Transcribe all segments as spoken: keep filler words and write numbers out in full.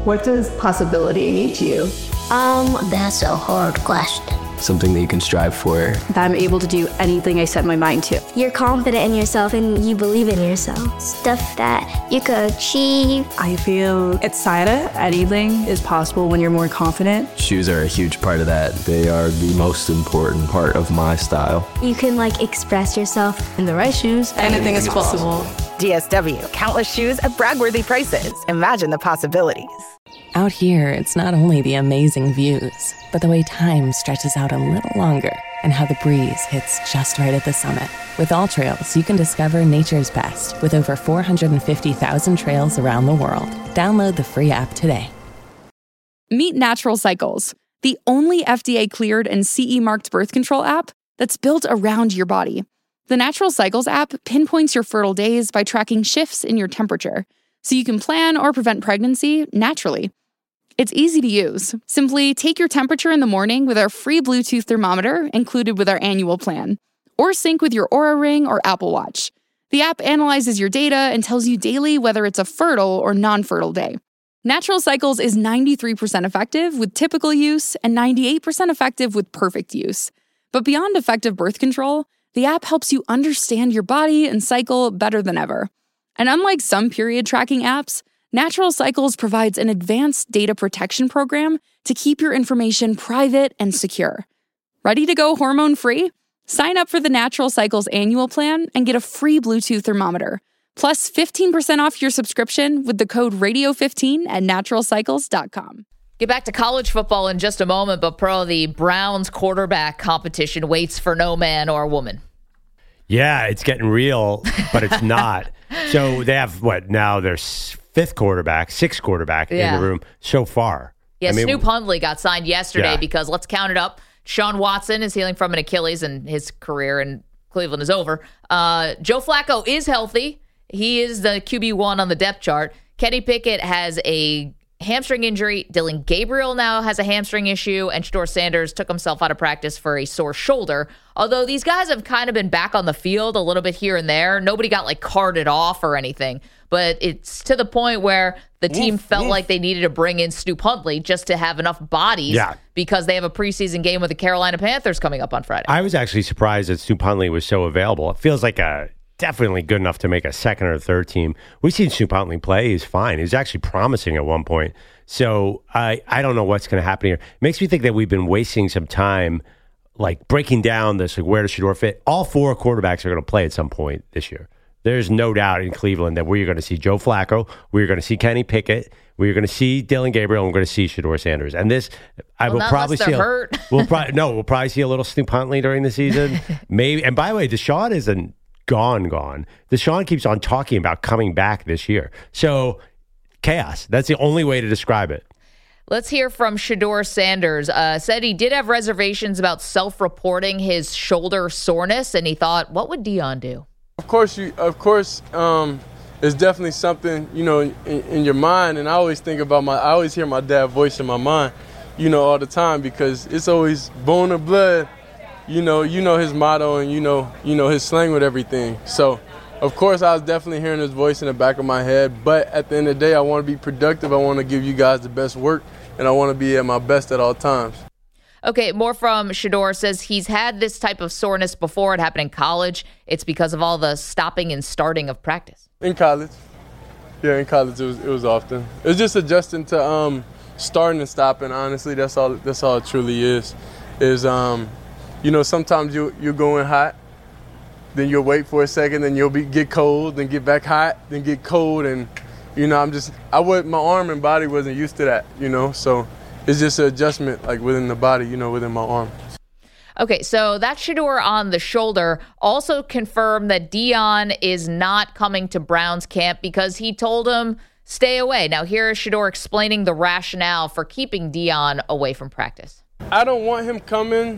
What does possibility mean to you? Um, that's a hard question. Something that you can strive for. That I'm able to do anything I set my mind to. You're confident in yourself and you believe in yourself. Stuff that you could achieve. I feel excited. Anything is possible when you're more confident. Shoes are a huge part of that. They are the most important part of my style. You can like express yourself. In the right shoes, anything is possible. D S W, countless shoes at brag-worthy prices. Imagine the possibilities. Out here, it's not only the amazing views, but the way time stretches out a little longer and how the breeze hits just right at the summit. With All Trails, you can discover nature's best with over four hundred fifty thousand trails around the world. Download the free app today. Meet Natural Cycles, the only F D A-cleared and C E-marked birth control app that's built around your body. The Natural Cycles app pinpoints your fertile days by tracking shifts in your temperature, so you can plan or prevent pregnancy naturally. It's easy to use. Simply take your temperature in the morning with our free Bluetooth thermometer included with our annual plan, or sync with your Oura Ring or Apple Watch. The app analyzes your data and tells you daily whether it's a fertile or non-fertile day. Natural Cycles is ninety-three percent effective with typical use and ninety-eight percent effective with perfect use. But beyond effective birth control, the app helps you understand your body and cycle better than ever. And unlike some period tracking apps, Natural Cycles provides an advanced data protection program to keep your information private and secure. Ready to go hormone-free? Sign up for the Natural Cycles annual plan and get a free Bluetooth thermometer, plus fifteen percent off your subscription with the code radio fifteen at natural cycles dot com. Get back to college football in just a moment, but Pro, the Browns quarterback competition waits for no man or woman. Yeah, it's getting real, but it's not. So they have, what, now there's fifth quarterback, sixth quarterback yeah. in the room so far. Yeah, I mean, Snoop Hundley got signed yesterday yeah. because, let's count it up, Sean Watson is healing from an Achilles and his career in Cleveland is over. Uh, Joe Flacco is healthy. He is the Q B one on the depth chart. Kenny Pickett has a hamstring injury. Dylan Gabriel now has a hamstring issue, and Shedeur Sanders took himself out of practice for a sore shoulder. Although these guys have kind of been back on the field a little bit here and there. Nobody got like carted off or anything, but it's to the point where the team oof, felt oof. like they needed to bring in Snoop Hundley just to have enough bodies yeah. because they have a preseason game with the Carolina Panthers coming up on Friday. I was actually surprised that Snoop Hundley was so available. It feels like a definitely good enough to make a second or third team. We've seen Snoop Hundley play. He's fine. He's actually promising at one point. So I, I don't know what's going to happen here. It makes me think that we've been wasting some time like breaking down this, like where does Shedeur fit? All four quarterbacks are going to play at some point this year. There's no doubt in Cleveland that we're going to see Joe Flacco, we're going to see Kenny Pickett, we're going to see Dylan Gabriel, and we're going to see Shedeur Sanders. And this, I well, will probably see. A, hurt. we'll probably no, we'll probably see a little Snoop Hundley during the season, maybe. And by the way, Deshaun isn't gone, gone. Deshaun keeps on talking about coming back this year. So chaos. That's the only way to describe it. Let's hear from Shedeur Sanders. Uh, said he did have reservations about self-reporting his shoulder soreness, and he thought, what would Deion do? Of course, you. Of course, um, it's definitely something, you know, in, in your mind. And I always think about my. I always hear my dad's voice in my mind, you know, all the time because it's always bone or blood. You know, you know his motto, and you know, you know his slang with everything. So, of course, I was definitely hearing his voice in the back of my head. But at the end of the day, I want to be productive. I want to give you guys the best work, and I want to be at my best at all times. Okay, more from Shedeur. Says he's had this type of soreness before. It happened in college. It's because of all the stopping and starting of practice. In college. Yeah, in college it was it was often. It was just adjusting to um, starting and stopping, honestly. That's all that's all it truly is. Is um, you know, sometimes you you're going hot, then you'll wait for a second, then you'll be get cold, then get back hot, then get cold, and you know, I'm just I would my arm and body wasn't used to that, you know, so it's just an adjustment like within the body, you know, within my arm. Okay, so that Shedeur on the shoulder also confirmed that Deion is not coming to Browns camp because he told him stay away. Now here is Shedeur explaining the rationale for keeping Deion away from practice. I don't want him coming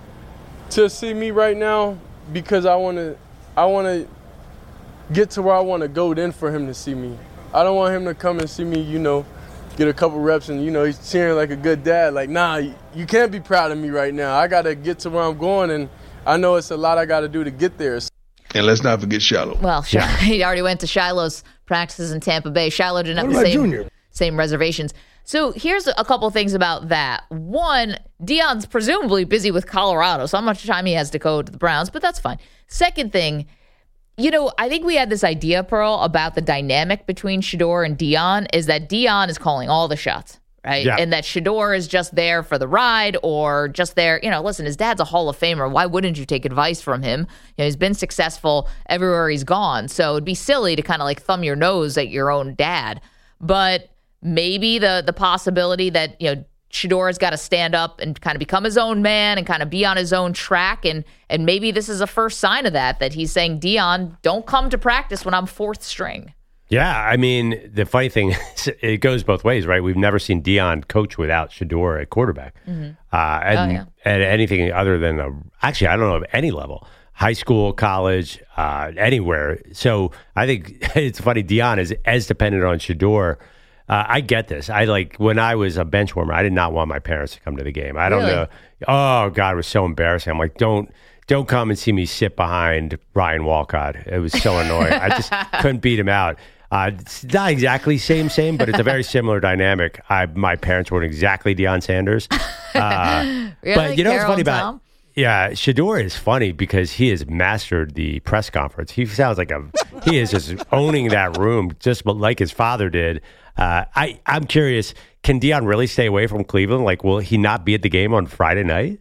to see me right now because I want to I want to get to where I want to go then for him to see me. I don't want him to come and see me, you know, get a couple reps and, you know, he's cheering like a good dad. Like, nah, you can't be proud of me right now. I got to get to where I'm going, and I know it's a lot I got to do to get there. And let's not forget Shiloh. Well, yeah. He already went to Shiloh's practices in Tampa Bay. Shiloh did nothing to say. Junior? same reservations. So here's a couple things about that. One, Deion's presumably busy with Colorado, so how much time he has to go to the Browns, but that's fine. Second thing, you know, I think we had this idea, Pearl, about the dynamic between Shedeur and Deion, is that Deion is calling all the shots, right? Yeah. And that Shedeur is just there for the ride or just there, you know, listen, his dad's a Hall of Famer. Why wouldn't you take advice from him? You know, he's been successful everywhere he's gone. So it'd be silly to kind of like thumb your nose at your own dad. But maybe the the possibility that, you know, Shedeur's got to stand up and kind of become his own man and kind of be on his own track. And and maybe this is a first sign of that, that he's saying, Deion, don't come to practice when I'm fourth string. Yeah, I mean, the funny thing is it goes both ways, right? We've never seen Deion coach without Shedeur at quarterback. Mm-hmm. Uh, and, oh, yeah. and anything other than, a, actually, I don't know of any level. High school, college, uh, anywhere. So I think it's funny, Deion is as dependent on Shedeur. Uh, I get this. I like when I was a bench warmer, I did not want my parents to come to the game. I don't Really? know. Oh God, it was so embarrassing. I'm like, don't, don't come and see me sit behind Ryan Walcott. It was so annoying. I just couldn't beat him out. Uh, it's not exactly same, same, but it's a very similar dynamic. I, my parents weren't exactly Deion Sanders. Uh, Really? But you know what's Carol funny and about Tom? Yeah, Shedeur is funny because he has mastered the press conference. He sounds like a he is just owning that room, just like his father did. Uh, I I'm curious, can Deion really stay away from Cleveland? Like, will he not be at the game on Friday night?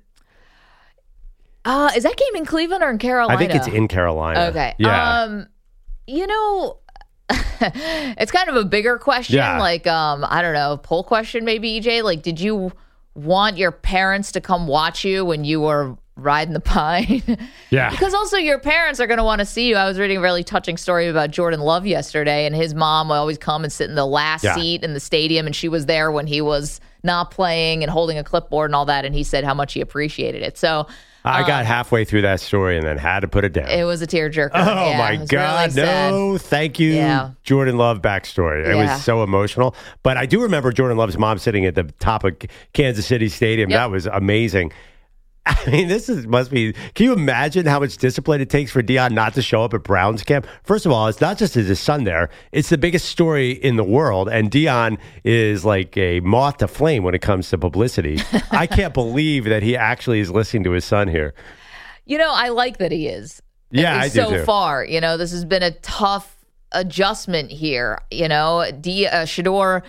Uh, is that game in Cleveland or in Carolina? I think it's in Carolina. Okay. Yeah. Um, you know, it's kind of a bigger question. Yeah. Like, um, I don't know, poll question maybe, E J. Like, did you want your parents to come watch you when you were riding the pine? Yeah. Because also your parents are going to want to see you. I was reading a really touching story about Jordan Love yesterday, and his mom would always come and sit in the last Yeah. seat in the stadium, and she was there when he was not playing and holding a clipboard and all that, and he said how much he appreciated it. So I um, got halfway through that story and then had to put it down. it was a tearjerker. Oh Yeah, my it was God! really sad. No, thank you, Yeah. Jordan Love backstory. It Yeah. was so emotional. But I do remember Jordan Love's mom sitting at the top of Kansas City Stadium. Yep. That was amazing. I mean, this is must be. Can you imagine how much discipline it takes for Deion not to show up at Browns camp? First of all, it's not just his son there; it's the biggest story in the world, and Deion is like a moth to flame when it comes to publicity. I can't believe that he actually is listening to his son here. You know, I like that he is. Yeah, At I least do so too. far. You know, this has been a tough adjustment here. You know, D, uh, Shedeur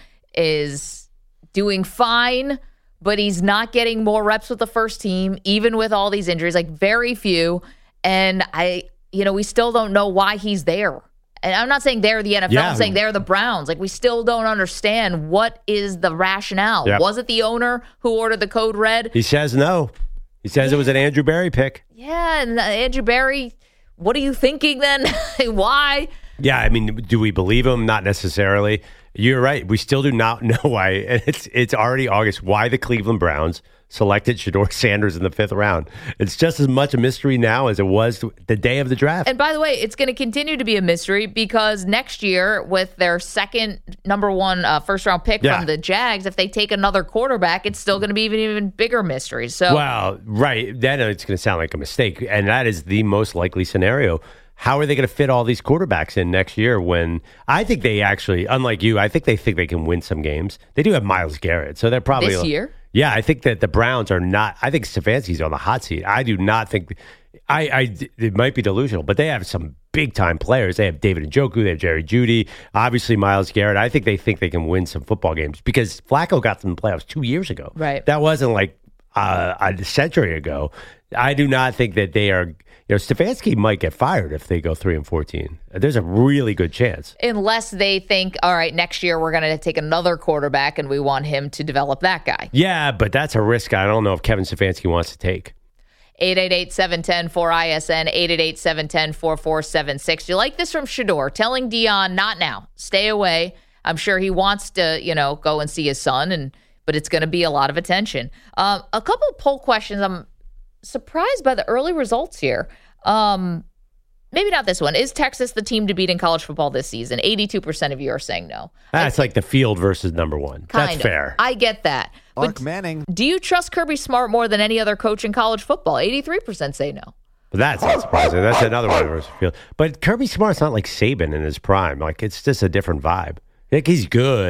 is doing fine, but he's not getting more reps with the first team, even with all these injuries, like very few. And I, you know, we still don't know why he's there. And I'm not saying they're the N F L. Yeah. I'm saying they're the Browns. Like, we still don't understand what is the rationale. Yep. Was it the owner who ordered the code red? He says no. He says it was an Andrew Berry pick. Yeah, and uh, Andrew Berry, what are you thinking then? Why? Yeah, I mean, do we believe him? Not necessarily. You're right. We still do not know why. And it's it's already August. Why the Cleveland Browns selected Shedeur Sanders in the fifth round? It's just as much a mystery now as it was the day of the draft. And by the way, it's going to continue to be a mystery because next year, with their second number one uh, first round pick Yeah. from the Jags, if they take another quarterback, it's still going to be even even bigger mystery. So, Well, right. Then it's going to sound like a mistake. And that is the most likely scenario. How are they going to fit all these quarterbacks in next year when I think they actually, unlike you, I think they think they can win some games. They do have Myles Garrett. So they're probably. This year? Yeah, I think that the Browns are not. I think Stefanski's on the hot seat. I do not think. I, I it might be delusional, but they have some big time players. They have David Njoku, they have Jerry Jeudy, obviously Myles Garrett. I think they think they can win some football games because Flacco got them in the playoffs two years ago. Right. That wasn't like uh, a century ago. I do not think that they are. You know, Stefanski might get fired if they go three and fourteen. There's a really good chance. unless they think, all right, next year we're going to take another quarterback and we want him to develop that guy. Yeah, but that's a risk I don't know if Kevin Stefanski wants to take. eight eight eight, seven one zero, four I S N, eight eight eight, seven one zero, four four seven six. You like this from Shedeur, telling Deion, not now, stay away. I'm sure he wants to, you know, go and see his son, and but it's going to be a lot of attention. Um, a couple poll questions. I'm surprised by the early results here. Um, maybe not this one. Is Texas the team to beat in college football this season? eighty-two percent of you are saying no. That's like the field versus number one. Kind That's of. fair. I get that. Mark But Manning. do you trust Kirby Smart more than any other coach in college football? eighty-three percent say no. But that's not surprising. That's another one versus field. But Kirby Smart's not like Saban in his prime. Like, it's just a different vibe. Like, he's good, but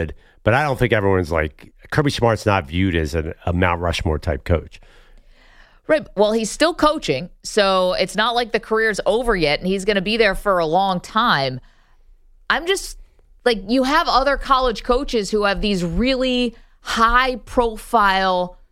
but I don't think everyone's like, Kirby Smart's not viewed as a, a Mount Rushmore type coach. Right. Well, he's still coaching, so it's not like the career's over yet, and he's going to be there for a long time. I'm just, like, you have other college coaches who have these really high-profile,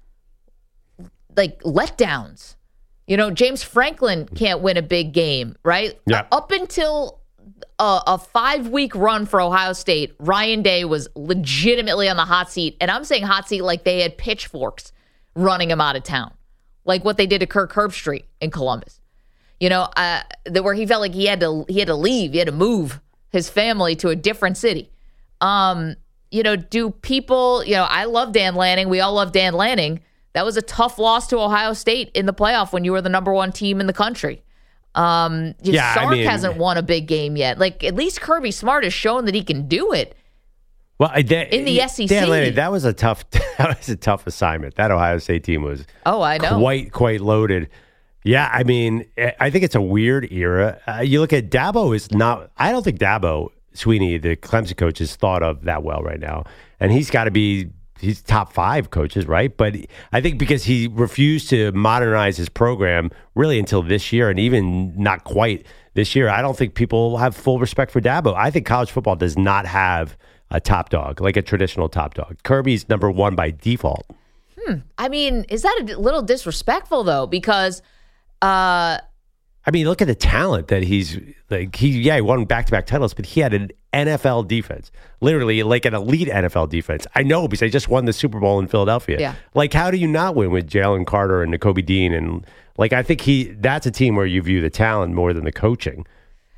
like, letdowns. You know, James Franklin can't win a big game, right? Yeah. Up until a, a five-week run for Ohio State, Ryan Day was legitimately on the hot seat, and I'm saying hot seat like they had pitchforks running him out of town. Like what they did to Kirk Herbstreit in Columbus, you know, uh, that where he felt like he had to he had to leave, he had to move his family to a different city. Um, you know, do people? You know, I love Dan Lanning. We all love Dan Lanning. That was a tough loss to Ohio State in the playoff when you were the number one team in the country. Um, yeah, Sark I mean, hasn't won a big game yet. Like at least Kirby Smart has shown that he can do it. Well, that, in the S E C, Dan Lanning, that was a tough. That was a tough assignment. That Ohio State team was. Oh, I know. Quite, quite loaded. Yeah, I mean, I think it's a weird era. Uh, you look at Dabo is not. I don't think Dabo Sweeney, the Clemson coach, is thought of that well right now, and he's got to be. He's top five coaches, right? But I think because he refused to modernize his program really until this year, and even not quite this year, I don't think people have full respect for Dabo. I think college football does not have a top dog, like a traditional top dog. Kirby's number one by default. Hmm. I mean, is that a little disrespectful, though? Because, uh, I mean, look at the talent that he's, like, he, yeah, he won back-to-back titles, but he had an N F L defense, literally like an elite N F L defense. I know because they just won the Super Bowl in Philadelphia. Yeah. Like, how do you not win with Jalen Carter and Nakobe Dean? And, like, I think he, that's a team where you view the talent more than the coaching.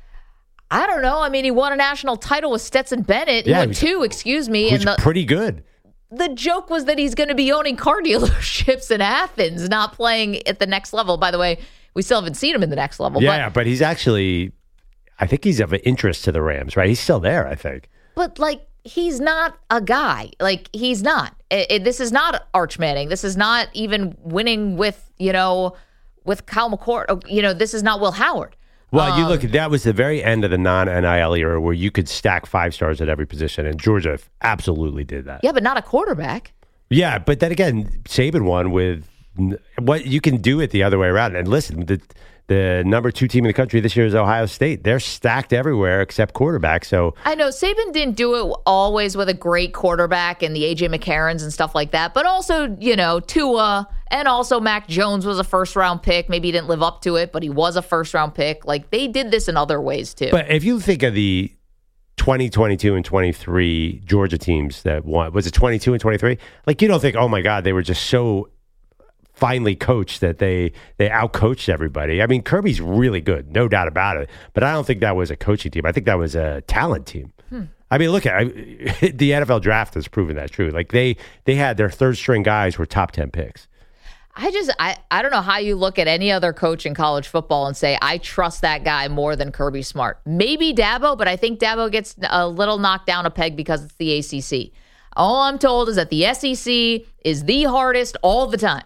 I don't know. I mean, he won a national title with Stetson Bennett. He yeah, won two, excuse me. Who's and the, pretty good. The joke was that he's going to be owning car dealerships in Athens, not playing at the next level. By the way, we still haven't seen him in the next level. Yeah, but, but he's actually, I think he's of interest to the Rams, right? He's still there, I think. But, like, he's not a guy. Like, he's not. It, it, this is not Arch Manning. This is not even winning with, you know, with Kyle McCord. You know, this is not Will Howard. Well, um, you look, that was the very end of the non-N I L era where you could stack five stars at every position, and Georgia absolutely did that. Yeah, but not a quarterback. Yeah, but then again, Saban won with what you can do it the other way around. And listen, the the number two team in the country this year is Ohio State. They're stacked everywhere except quarterback. So I know Saban didn't do it always with a great quarterback and the A J McCarrons and stuff like that, but also, you know, Tua and also Mac Jones was a first round pick. Maybe he didn't live up to it, but he was a first round pick. Like they did this in other ways too. But if you think of the twenty, twenty-two, and twenty-three Georgia teams that won, was it twenty-two and twenty-three? Like you don't think, oh my God, they were just so finely coached that they they outcoached everybody. I mean, Kirby's really good, no doubt about it. But I don't think that was a coaching team. I think that was a talent team. Hmm. I mean, look at I, the N F L draft has proven that true. Like they they had their third string guys were top ten picks. I just I, I don't know how you look at any other coach in college football and say I trust that guy more than Kirby Smart. Maybe Dabo, but I think Dabo gets a little knocked down a peg because it's the A C C. All I'm told is that the S E C is the hardest all the time.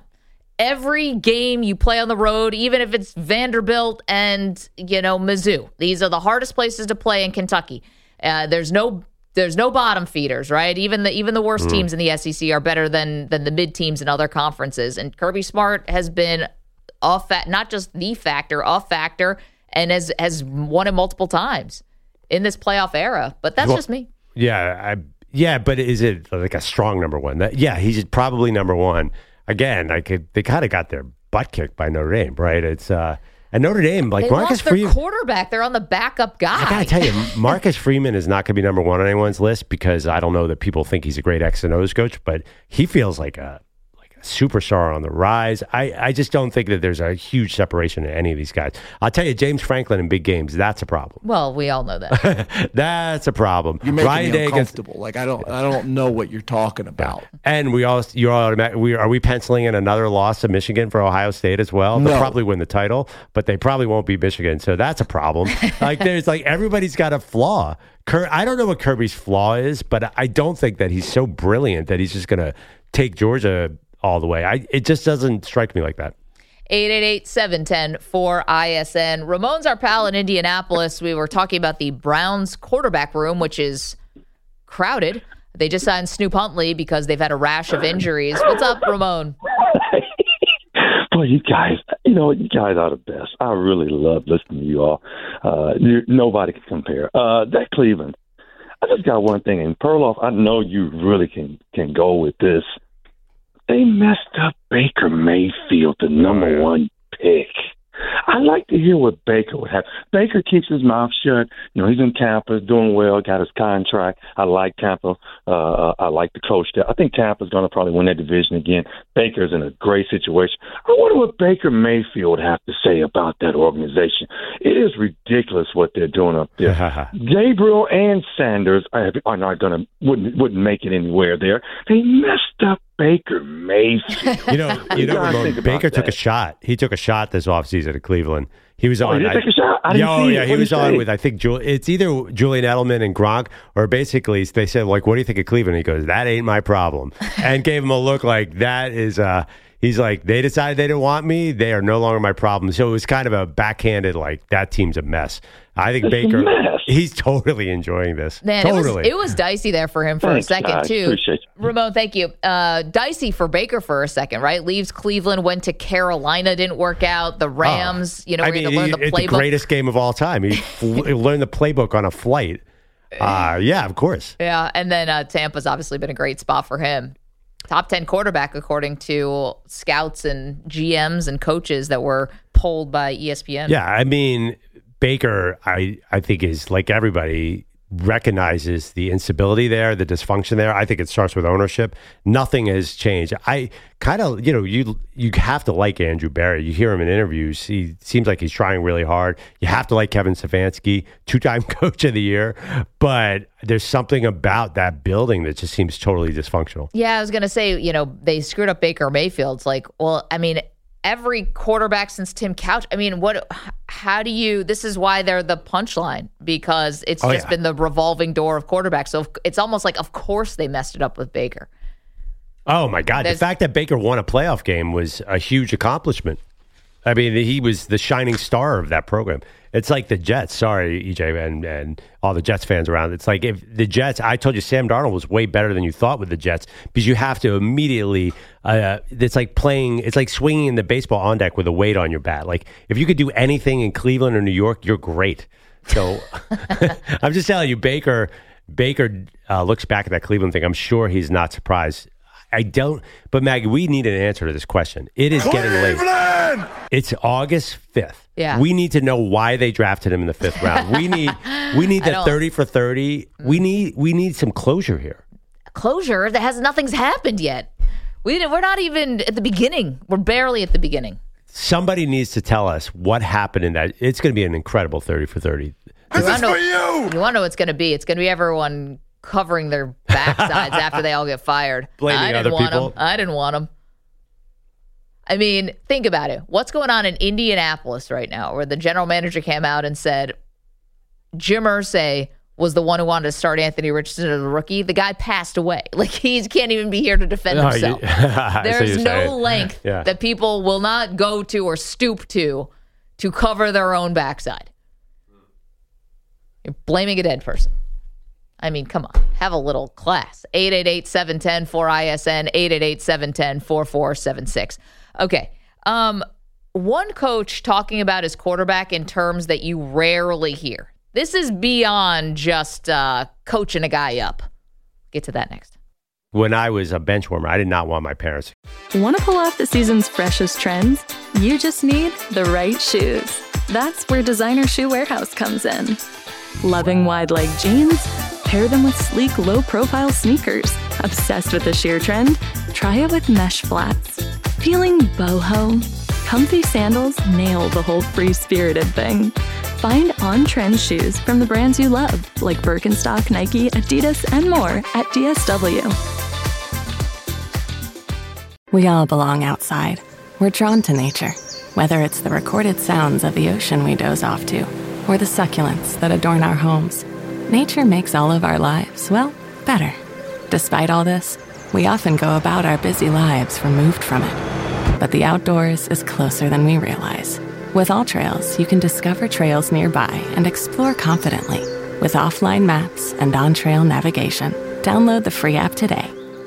Every game you play on the road, even if it's Vanderbilt and, you know, Mizzou, these are the hardest places to play in Kentucky. Uh, there's no there's no bottom feeders, right? Even the even the worst mm. teams in the S E C are better than than the mid teams in other conferences. And Kirby Smart has been a fa- not just the factor, a factor, and has has won it multiple times in this playoff era. But that's well, just me. Yeah, I, yeah, but is it like a strong number one? That, yeah, he's probably number one. Again, like they kind of got their butt kicked by Notre Dame, right? It's uh, and Notre Dame, like they Marcus lost their Freeman, quarterback. They're on the backup guy. I gotta tell you, Marcus Freeman is not going to be number one on anyone's list because I don't know that people think he's a great X and O's coach, but he feels like a like a superstar on the rise. I, I just don't think that there's a huge separation in any of these guys. I'll tell you, James Franklin in big games, that's a problem. Well, we all know that. That's a problem. You're making Ryan me Day uncomfortable. Gets, like I don't, I don't know what you're talking about. and we all, you're all, we are we penciling in another loss to Michigan for Ohio State as well? They'll no. probably win the title, but they probably won't beat Michigan. So that's a problem. Like there's like everybody's got a flaw. Cur- I don't know what Kirby's flaw is, but I don't think that he's so brilliant that he's just going to take Georgia all the way. I, it just doesn't strike me like that. eight eight eight, seven one zero, four I S N. Ramon's our pal in Indianapolis. We were talking about the Browns quarterback room, which is crowded. They just signed Snoop Huntley because they've had a rash of injuries. What's up, Ramon? Boy, you guys, you know, you guys are the best. I really love listening to you all. Uh, you, nobody can compare. Uh, that Cleveland, I just got one thing. And Perloff, I know you really can, can go with this. They messed up Baker Mayfield, the number one pick. I like to hear what Baker would have. Baker keeps his mouth shut. You know, he's in Tampa, doing well, got his contract. I like Tampa. Uh, I like the coach there. I think Tampa's going to probably win that division again. Baker's in a great situation. I wonder what Baker Mayfield have to say about that organization. It is ridiculous what they're doing up there. Gabriel and Sanders are, are not going to wouldn't wouldn't make it anywhere there. They messed up Baker Mayfield. You know, you know, Ramon, Baker took a shot. He took a shot this offseason at Cleveland. He was oh, on. He did I, take a shot. I didn't oh, see yeah, it. he What was did he on say? with I think Jul- it's either Julian Edelman and Gronk, or basically they said like, "What do you think of Cleveland?" He goes, "That ain't my problem," and gave him a look like that is. Uh, he's like, they decided they didn't want me. They are no longer my problem. So it was kind of a backhanded like that team's a mess. I think It's Baker, a mess. he's totally enjoying this. Man, totally. it was, it was dicey there for him for Thanks, a second, guys. too. Appreciate you. Ramon, thank you. Uh, dicey for Baker for a second, right? Leaves Cleveland, went to Carolina, didn't work out. The Rams, you know, I we had mean, to learn he- the it's the playbook. greatest game of all time. He fl- learned the playbook on a flight. Uh, yeah, of course. Yeah, and then uh, Tampa's obviously been a great spot for him. Top ten quarterback, according to scouts and G Ms and coaches that were polled by E S P N. Yeah, I mean, Baker, I, I think is like everybody recognizes the instability there, the dysfunction there. I think it starts with ownership. Nothing has changed. I kind of, you know, you you have to like Andrew Berry. You hear him in interviews. He seems like he's trying really hard. You have to like Kevin Stefanski, two-time coach of the year. But there's something about that building that just seems totally dysfunctional. Yeah, I was going to say, you know, they screwed up Baker Mayfield. It's like, well, I mean, every quarterback since Tim Couch. I mean, what? How do you? This is why they're the punchline, because it's Oh, just yeah. been the revolving door of quarterbacks. So it's almost like, of course, they messed it up with Baker. Oh, my God. There's- the fact that Baker won a playoff game was a huge accomplishment. I mean, he was the shining star of that program. It's like the Jets. Sorry, E J, and, and all the Jets fans around. It's like if the Jets, I told you Sam Darnold was way better than you thought with the Jets, because you have to immediately, uh, it's like playing, it's like swinging in the baseball on deck with a weight on your bat. Like if you could do anything in Cleveland or New York, you're great. So I'm just telling you, Baker, Baker uh, looks back at that Cleveland thing. I'm sure he's not surprised. I don't, but Maggie, we need an answer to this question. It is getting late. It's August fifth. Yeah. We need to know why they drafted him in the fifth round. We need, we need I the don't- thirty for thirty. We need, we need some closure here. Closure that has nothing's happened yet. We didn't, we're not even at the beginning. We're barely at the beginning. Somebody needs to tell us what happened in that. It's going to be an incredible thirty for thirty. This is for you. You want to know what it's going to be? It's going to be everyone covering their backsides after they all get fired. Blaming I didn't other want people. them. I didn't want them. I mean, think about it. What's going on in Indianapolis right now, where the general manager came out and said Jim Irsay was the one who wanted to start Anthony Richardson as a rookie. The guy passed away. Like, he can't even be here to defend Oh, himself. you- I see There's what no you're saying. length Yeah. that people will not go to or stoop to to cover their own backside. You're blaming a dead person. I mean, come on. Have a little class. eight eight eight, seven one zero, four I S N, eight eight eight, seven one zero, four four seven six. Okay. Um, one coach talking about his quarterback in terms that you rarely hear. This is beyond just uh, coaching a guy up. Get to that next. When I was a bench warmer, I did not want my parents. Want to pull off the season's freshest trends? You just need the right shoes. That's where Designer Shoe Warehouse comes in. Loving wide leg jeans? Pair them with sleek, low-profile sneakers. Obsessed with the sheer trend? Try it with mesh flats. Feeling boho? Comfy sandals nail the whole free-spirited thing. Find on-trend shoes from the brands you love, like Birkenstock, Nike, Adidas, and more at D S W. We all belong outside. We're drawn to nature, whether it's the recorded sounds of the ocean we doze off to, or the succulents that adorn our homes. Nature makes all of our lives, well, better. Despite all this, we often go about our busy lives removed from it. But the outdoors is closer than we realize. With AllTrails, you can discover trails nearby and explore confidently with offline maps and on-trail navigation. Download the free app today.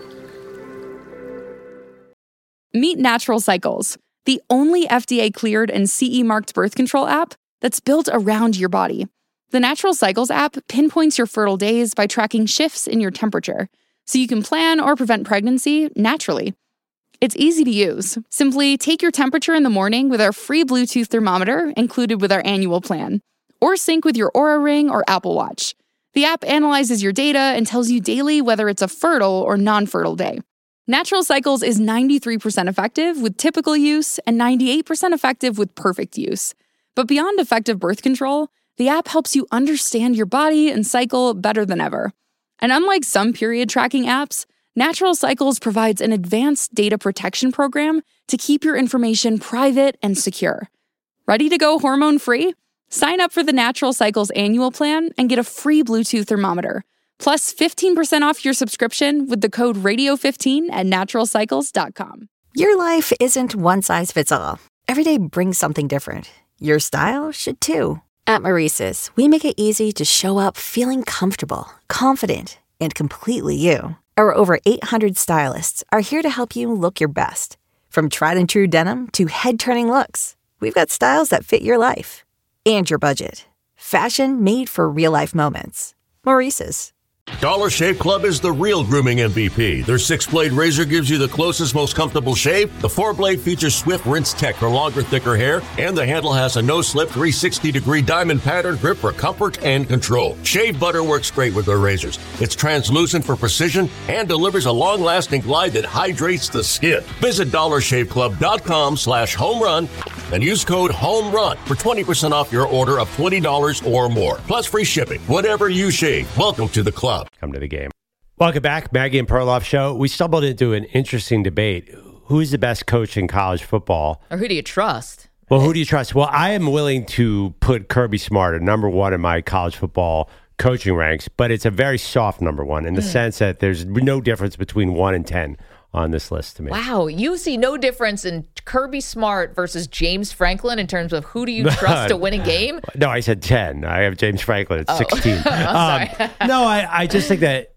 Meet Natural Cycles, the only F D A-cleared and C E-marked birth control app that's built around your body. The Natural Cycles app pinpoints your fertile days by tracking shifts in your temperature, so you can plan or prevent pregnancy naturally. It's easy to use. Simply take your temperature in the morning with our free Bluetooth thermometer included with our annual plan, or sync with your Oura Ring or Apple Watch. The app analyzes your data and tells you daily whether it's a fertile or non-fertile day. Natural Cycles is ninety-three percent effective with typical use and ninety-eight percent effective with perfect use. But beyond effective birth control, the app helps you understand your body and cycle better than ever. And unlike some period tracking apps, Natural Cycles provides an advanced data protection program to keep your information private and secure. Ready to go hormone-free? Sign up for the Natural Cycles annual plan and get a free Bluetooth thermometer, plus fifteen percent off your subscription with the code radio fifteen at natural cycles dot com. Your life isn't one size fits all. Every day brings something different. Your style should too. At Maurice's, we make it easy to show up feeling comfortable, confident, and completely you. Our over eight hundred stylists are here to help you look your best. From tried and true denim to head-turning looks, we've got styles that fit your life and your budget. Fashion made for real-life moments. Maurice's. Dollar Shave Club is the real grooming M V P. Their six-blade razor gives you the closest, most comfortable shave. The four-blade features swift rinse tech for longer, thicker hair. And the handle has a no-slip three hundred sixty degree diamond pattern grip for comfort and control. Shave butter works great with their razors. It's translucent for precision and delivers a long-lasting glide that hydrates the skin. Visit dollar shave club dot com slash home run and use code HOMERUN for twenty percent off your order of twenty dollars or more. Plus free shipping. Whatever you shave. Welcome to the club. Come to the game. Welcome back, Maggie and Perloff Show. We stumbled into an interesting debate. Who's the best coach in college football? Or who do you trust? Well, who do you trust? Well, I am willing to put Kirby Smart at number one in my college football coaching ranks, but it's a very soft number one in the mm. sense that there's no difference between one and ten on this list to me. Wow, you see no difference in Kirby Smart versus James Franklin in terms of who do you trust to win a game? No, I said ten. I have James Franklin at oh. sixteen. I'm sorry. um, no, I, I just think that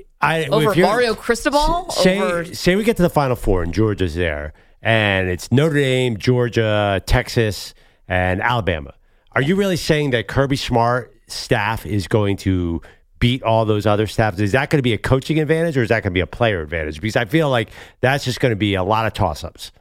I over Mario Cristobal. Say, over... say we get to the Final Four and Georgia's there, and it's Notre Dame, Georgia, Texas, and Alabama. Are you really saying that Kirby Smart staff is going to beat all those other staffs? Is that going to be a coaching advantage or is that going to be a player advantage? Because I feel like that's just going to be a lot of toss-ups.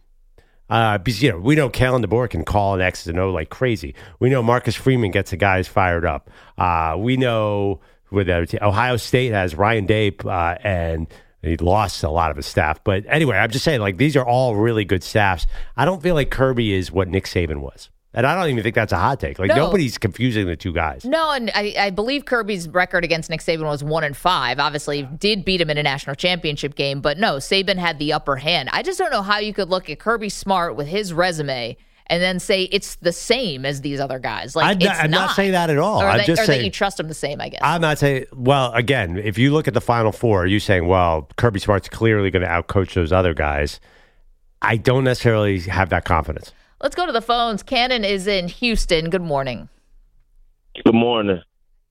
Uh, because, you know, we know Kalen DeBoer can call an X and O like crazy. We know Marcus Freeman gets the guys fired up. Uh, we know with Ohio State has Ryan Day uh, and he lost a lot of his staff. But anyway, I'm just saying, like, these are all really good staffs. I don't feel like Kirby is what Nick Saban was. And I don't even think that's a hot take. Like, no. Nobody's confusing the two guys. No, and I, I believe Kirby's record against Nick Saban was one and five. Obviously, did beat him in a national championship game, but no, Saban had the upper hand. I just don't know how you could look at Kirby Smart with his resume and then say it's the same as these other guys. Like, I'm, it's not, I'm not. not saying that at all. Or, I'm that, just or saying, that you trust him the same, I guess. I'm not saying, well, again, if you look at the Final Four, are you saying, well, Kirby Smart's clearly going to outcoach those other guys? I don't necessarily have that confidence. Let's go to the phones. Cannon is in Houston. Good morning. Good morning.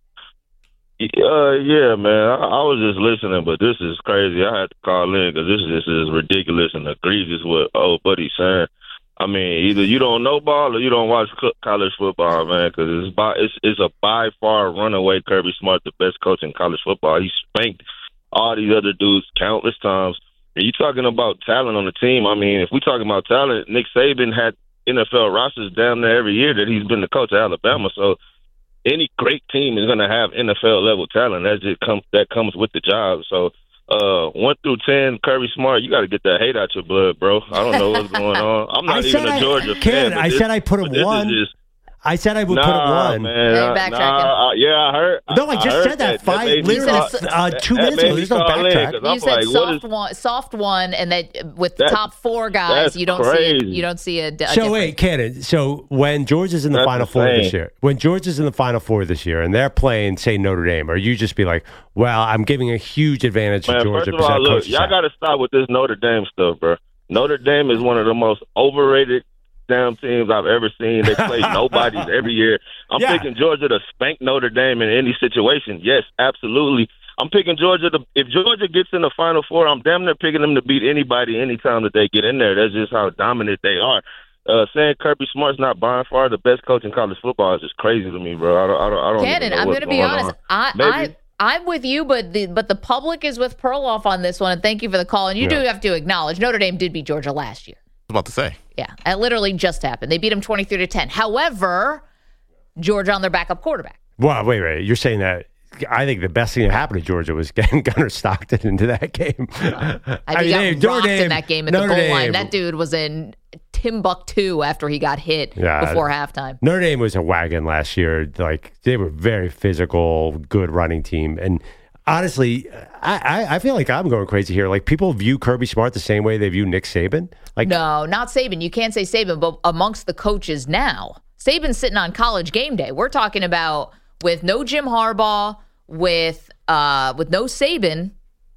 Uh, yeah, man. I, I was just listening, but this is crazy. I had to call in because this, this is ridiculous and egregious what old buddy's saying. I mean, either you don't know ball or you don't watch college football, man, because it's, by, it's, it's a by far runaway Kirby Smart, the best coach in college football. He spanked all these other dudes countless times. And you talking about talent on the team. I mean, if we're talking about talent, Nick Saban had N F L rosters down there every year that he's been the coach at Alabama. So any great team is going to have N F L level talent. That just comes that comes with the job. So uh, one through ten, Kirby Smart, you got to get that hate out your blood, bro. I don't know what's going on. I'm not even a I, Georgia fan. I this, said I put him one. Just, I said I would nah, put him one. Man, I, nah, I, yeah, I heard. No, I just I said that, that five, that literally uh, two that minutes ago. There's no backtrack. You I'm said like, soft is, one, soft one, and that with that, top four guys, you don't crazy. see a, you don't see a. a so difference. wait, Cannon. So when Georgia's in the That's Final insane. Four this year, when Georgia's in the Final Four this year, and they're playing, say, Notre Dame, or you just be like, "Well, I'm giving a huge advantage Man, to Georgia." First of all, look, y'all got to stop with this Notre Dame stuff, bro. Notre Dame is one of the most overrated damn teams I've ever seen. They play nobodies every year. I'm yeah. thinking Georgia to spank Notre Dame in any situation. Yes, absolutely. I'm picking Georgia. To, if Georgia gets in the Final Four, I'm damn near picking them to beat anybody anytime that they get in there. That's just how dominant they are. Uh, saying Kirby Smart's not by far the best coach in college football is just crazy to me, bro. I don't. I don't. I don't Cannon, I'm going to be honest. I, I I'm with you, but the but the public is with Perloff on this one. And thank you for the call. And you yeah. do have to acknowledge Notre Dame did beat Georgia last year. I was about to say. Yeah, it literally just happened. They beat them twenty-three to ten. However, Georgia on their backup quarterback. Well, wait, wait. You're saying that. I think the best thing that happened to Georgia was getting Gunnar Stockton into that game. Uh, I mean, I got rocked Dame, in that game at Notre the goal Dame. line. That dude was in Timbuktu after he got hit yeah, before halftime. Notre Dame was a wagon last year. Like they were very physical, good running team. And honestly, I, I, I feel like I'm going crazy here. Like people view Kirby Smart the same way they view Nick Saban. Like no, not Saban. You can't say Saban, but amongst the coaches now, Saban's sitting on College Game Day. We're talking about with no Jim Harbaugh. With uh, with no Saban,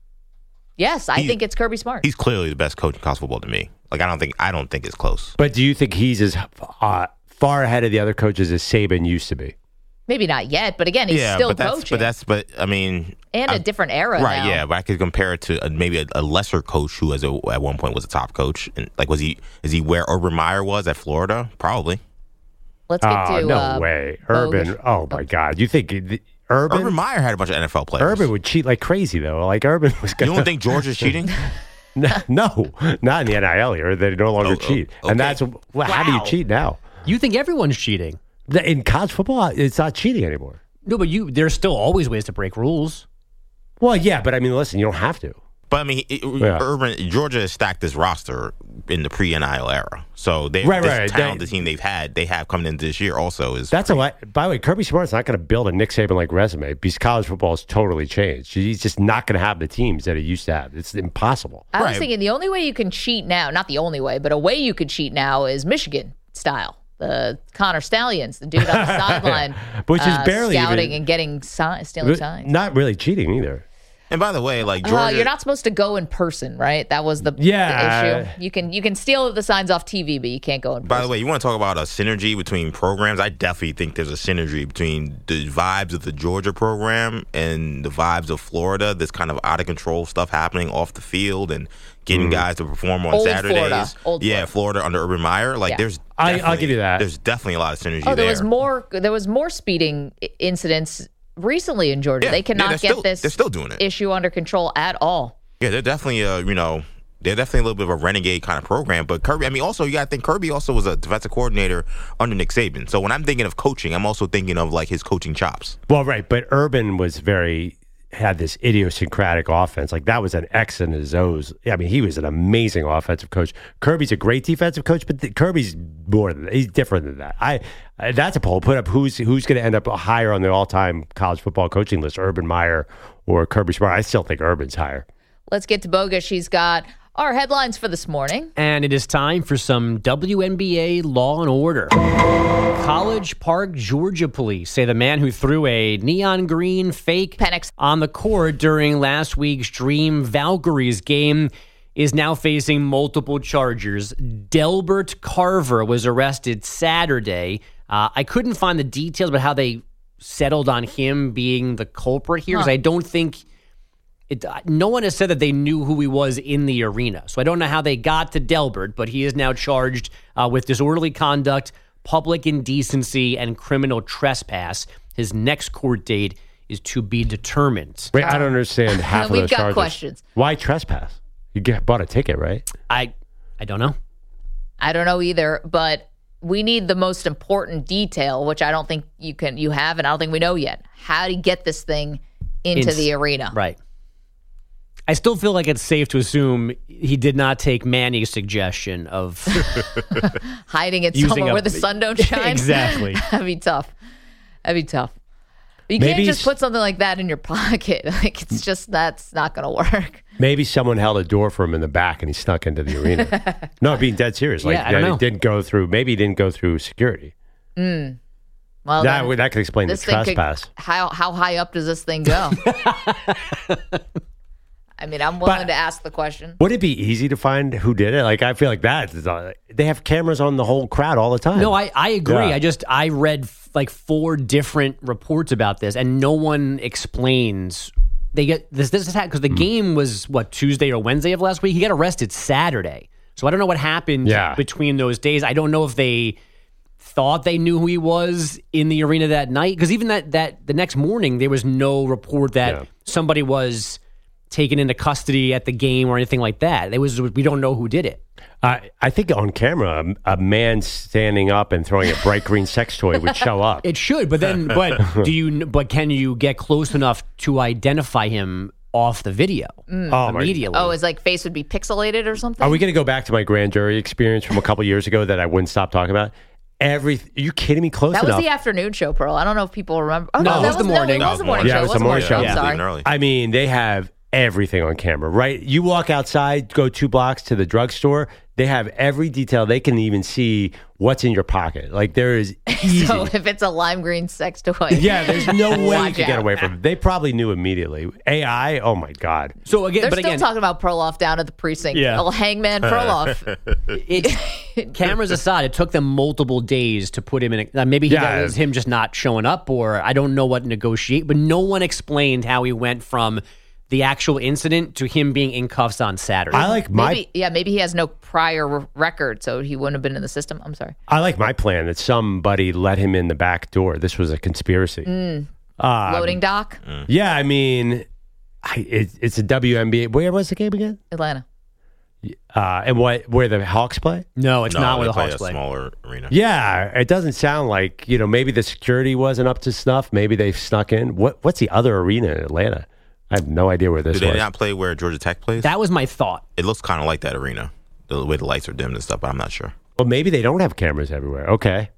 yes, I he's, think it's Kirby Smart. He's clearly the best coach in college football to me. Like I don't think I don't think it's close. But do you think he's as uh, far ahead of the other coaches as Saban used to be? Maybe not yet, but again, he's yeah, still but that's, coaching. But that's but I mean, and I, a different era, right? Now. Yeah, but I could compare it to a, maybe a, a lesser coach who, as a, at one point, was a top coach. And like, was he is he where Urban Meyer was at Florida? Probably. Let's get oh, to no uh, way, Urban. Bogus. Oh my God, you think? The, Urban? Urban Meyer had a bunch of N F L players. Urban would cheat like crazy, though. Like, Urban was gonna... You don't think Georgia's cheating? no, no, not in the N I L here. They no longer oh, cheat. Oh, okay. And that's, well, wow. How do you cheat now? You think everyone's cheating? In college football, it's not cheating anymore. No, but you there's still always ways to break rules. Well, yeah, but I mean, listen, you don't have to. But I mean, it, yeah. Urban Georgia has stacked this roster in the pre-N I L era, so they right, this right. talented they, team they've had, they have coming into this year also is. That's pretty, a by the way, Kirby Smart's not going to build a Nick Saban like resume because college football has totally changed. He's just not going to have the teams that he used to have. It's impossible. I was right. thinking the only way you can cheat now, not the only way, but a way you could cheat now is Michigan style. The Connor Stallions, the dude on the sideline, which is uh, barely scouting even, and getting si- stealing signs. Not really cheating either. And by the way, like Georgia, well, you're not supposed to go in person, right? That was the, yeah. the issue. You can you can steal the signs off T V, but you can't go in person. By the way, you want to talk about a synergy between programs? I definitely think there's a synergy between the vibes of the Georgia program and the vibes of Florida. This kind of out of control stuff happening off the field and getting mm. guys to perform on Old Saturdays. Florida. Old yeah, Florida. Florida under Urban Meyer. Like yeah. there's, I, I'll give you that. There's definitely a lot of synergy oh, there. there was more. There was more speeding incidents recently in Georgia. Yeah, they cannot yeah, get still, this they're still doing it. issue under control at all. Yeah, they're definitely, uh, you know, they're definitely a little bit of a renegade kind of program. But Kirby, I mean, also, you got to think Kirby also was a defensive coordinator under Nick Saban. So when I'm thinking of coaching, I'm also thinking of like his coaching chops. Well, right. But Urban was very, had this idiosyncratic offense. Like that was an X and his O's. I mean, he was an amazing offensive coach. Kirby's a great defensive coach, but the, Kirby's more than that. He's different than that. I, I that's a poll. Put up who's who's going to end up higher on the all-time college football coaching list, Urban Meyer or Kirby Smart. I still think Urban's higher. Let's get to Bogus. She's got our headlines for this morning. And it is time for some W N B A Law and Order. College Park, Georgia police say the man who threw a neon green fake Penix on the court during last week's Dream Valkyries game is now facing multiple charges. Delbert Carver was arrested Saturday. Uh, I couldn't find the details about how they settled on him being the culprit here because huh. I don't think it, no one has said that they knew who he was in the arena. So I don't know how they got to Delbert, but he is now charged uh, with disorderly conduct, public indecency, and criminal trespass. His next court date is to be determined. Wait, I don't understand half of We've those got charges. questions. Why trespass? You get, bought a ticket, right? I I don't know. I don't know either, but we need the most important detail, which I don't think you can you have, and I don't think we know yet. How to get this thing into It's- the arena. Right. I still feel like it's safe to assume he did not take Manny's suggestion of hiding it Using somewhere a- where the sun don't shine. Exactly. That'd be tough. That'd be tough. You Maybe can't just s- put something like that in your pocket. Like it's just that's not going to work. Maybe someone held a door for him in the back and he snuck into the arena. No, being dead serious. Like Yeah, I don't that know. He didn't go through. Maybe he didn't go through security. Mm. Well, that then would- that could explain the this thing could- trespass. how how high up does this thing go? I mean, I'm willing But- to ask the question. Would it be easy to find who did it? Like I feel like that. is, uh, They have cameras on the whole crowd all the time. No, I, I agree. Yeah. I just, I read f- like four different reports about this, and no one explains they get this. This is because the Hmm. game was what Tuesday or Wednesday of last week. He got arrested Saturday, so I don't know what happened Yeah. between those days. I don't know if they thought they knew who he was in the arena that night, because even that that the next morning there was no report that Yeah. somebody was taken into custody at the game or anything like that. It was we don't know who did it. I I think on camera, a, a man standing up and throwing a bright green sex toy would show up. It should, but then, but do you? But can you get close enough to identify him off the video Mm. Oh, my- immediately? Oh, his like face would be pixelated or something. Are we going to go back to my grand jury experience from a couple years ago that I wouldn't stop talking about? Every, are you kidding me? Close That was enough. the afternoon show, Pearl. I don't know if people remember. Oh, No, no, it that was the morning. No, it was the morning Yeah, show. it was the morning show. I'm sorry. I mean, they have everything on camera, right? You walk outside, go two blocks to the drugstore. They have every detail. They can even see what's in your pocket. Like there is easy. So if it's a lime green sex toy, yeah, there's no way you watch can get out. away from it. They probably knew immediately. A I, oh my God. So again, They're but still again, talking about Perloff down at the precinct. Yeah. Little hangman Perloff. It's cameras aside, it took them multiple days to put him in. A, uh, maybe he Yeah. that was him just not showing up, or I don't know what negotiate. But no one explained how he went from the actual incident to him being in cuffs on Saturday. I like my Maybe, yeah, maybe he has no prior r- record, so he wouldn't have been in the system. I'm sorry. I like my plan that somebody let him in the back door. This was a conspiracy. Mm. Um, Loading dock, Yeah, I mean, I, it, it's a W N B A. Where was the game again? Atlanta. Uh, and what? Where the Hawks play? No, it's No, not they where the play Hawks a play. smaller arena. Yeah, it doesn't sound like, you know, maybe the security wasn't up to snuff. Maybe they snuck in. What? What's the other arena in Atlanta? I have no idea where this Do they was. not play where Georgia Tech plays? That was my thought. It looks kind of like that arena, the way the lights are dimmed and stuff, but I'm not sure. Well, maybe they don't have cameras everywhere. Okay.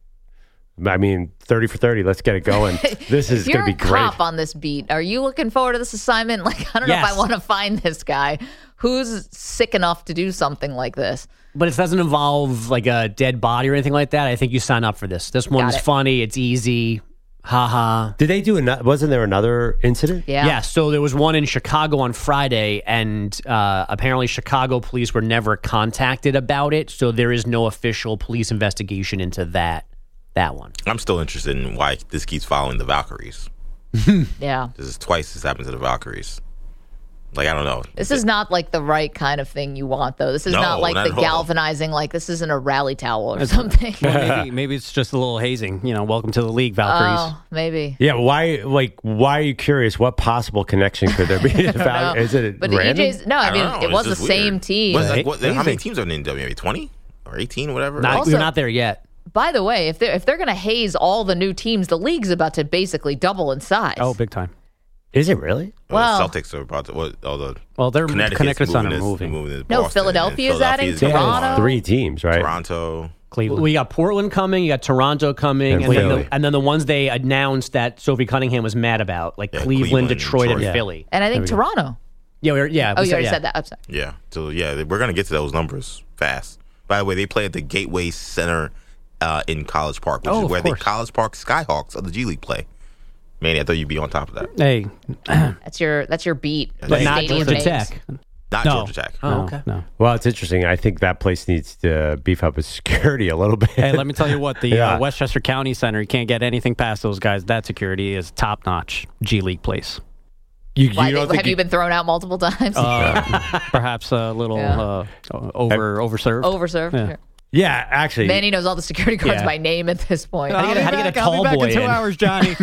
I mean, thirty for thirty. Let's get it going. This is If you're going to be a great. cop on this beat, are you looking forward to this assignment? Like, I don't know Yes. if I want to find this guy. Who's sick enough to do something like this? But it doesn't involve like a dead body or anything like that. I think you sign up for this. This one's it. funny. It's easy. Ha ha. Did they do another? Wasn't there another incident? Yeah. Yeah, so there was one in Chicago on Friday, and uh, apparently Chicago police were never contacted about it, so there is no official police investigation into that that one. I'm still interested in why this keeps following the Valkyries. Yeah. This is twice this happened to the Valkyries. Like, I don't know. This is not like the right kind of thing you want, though. This is No, not like not the at all. galvanizing, like this isn't a rally towel or something. Well, maybe, maybe it's just a little hazing. You know, welcome to the league, Valkyries. Oh, maybe. Yeah. Why? Like, why are you curious? What possible connection could there be? to Val- No. Is it But the random? E J's, no, I, I mean, don't know. it was It's the just same weird. team. What's like, what, how many Amazing. teams are in the W N B A? twenty or eighteen or whatever? Not, Also- we're not there yet. By the way, if they're, if they're going to haze all the new teams, the league's about to basically double in size. Oh, big time. Is it really? Well, Well- the Celtics are about to. What, all the Well, they're Connecticut's Connecticut's on moving a this- moving. moving this No, Boston, Philadelphia's and adding, Philadelphia's going Toronto. on. Three teams, right? Toronto. Cleveland. We got Portland coming, you got Toronto coming, And and, then Philly. the, and then the ones they announced that Sophie Cunningham was mad about, like Yeah, Cleveland, Cleveland, Detroit, and Detroit. Philly. And I think There we Toronto. Yeah, we were, yeah. Oh, we you already yeah. said that. I'm sorry. Yeah. So yeah, we're gonna get to those numbers fast. By the way, they play at the Gateway Center uh, in College Park, which Oh, is of where course. the College Park Skyhawks of the G League play. Manny, I thought you'd be on top of that. Hey, That's your that's your beat. But The not stadium Georgia names. Tech. Not No. Georgia Tech. Oh, no, okay. no. Well, it's interesting. I think that place needs to beef up its security a little bit. Hey, let me tell you what, the Yeah. uh, Westchester County Center, you can't get anything past those guys. That security is top notch G League place. You, Why, you don't they- think have you been thrown out multiple times? Uh, perhaps a little Yeah. uh, over overserved. Overserved. Yeah. Sure. Yeah, actually. Manny knows all the security guards Yeah. by name at this point. How do you get, how do you get a I'll be tall back boy in two in? hours, Johnny.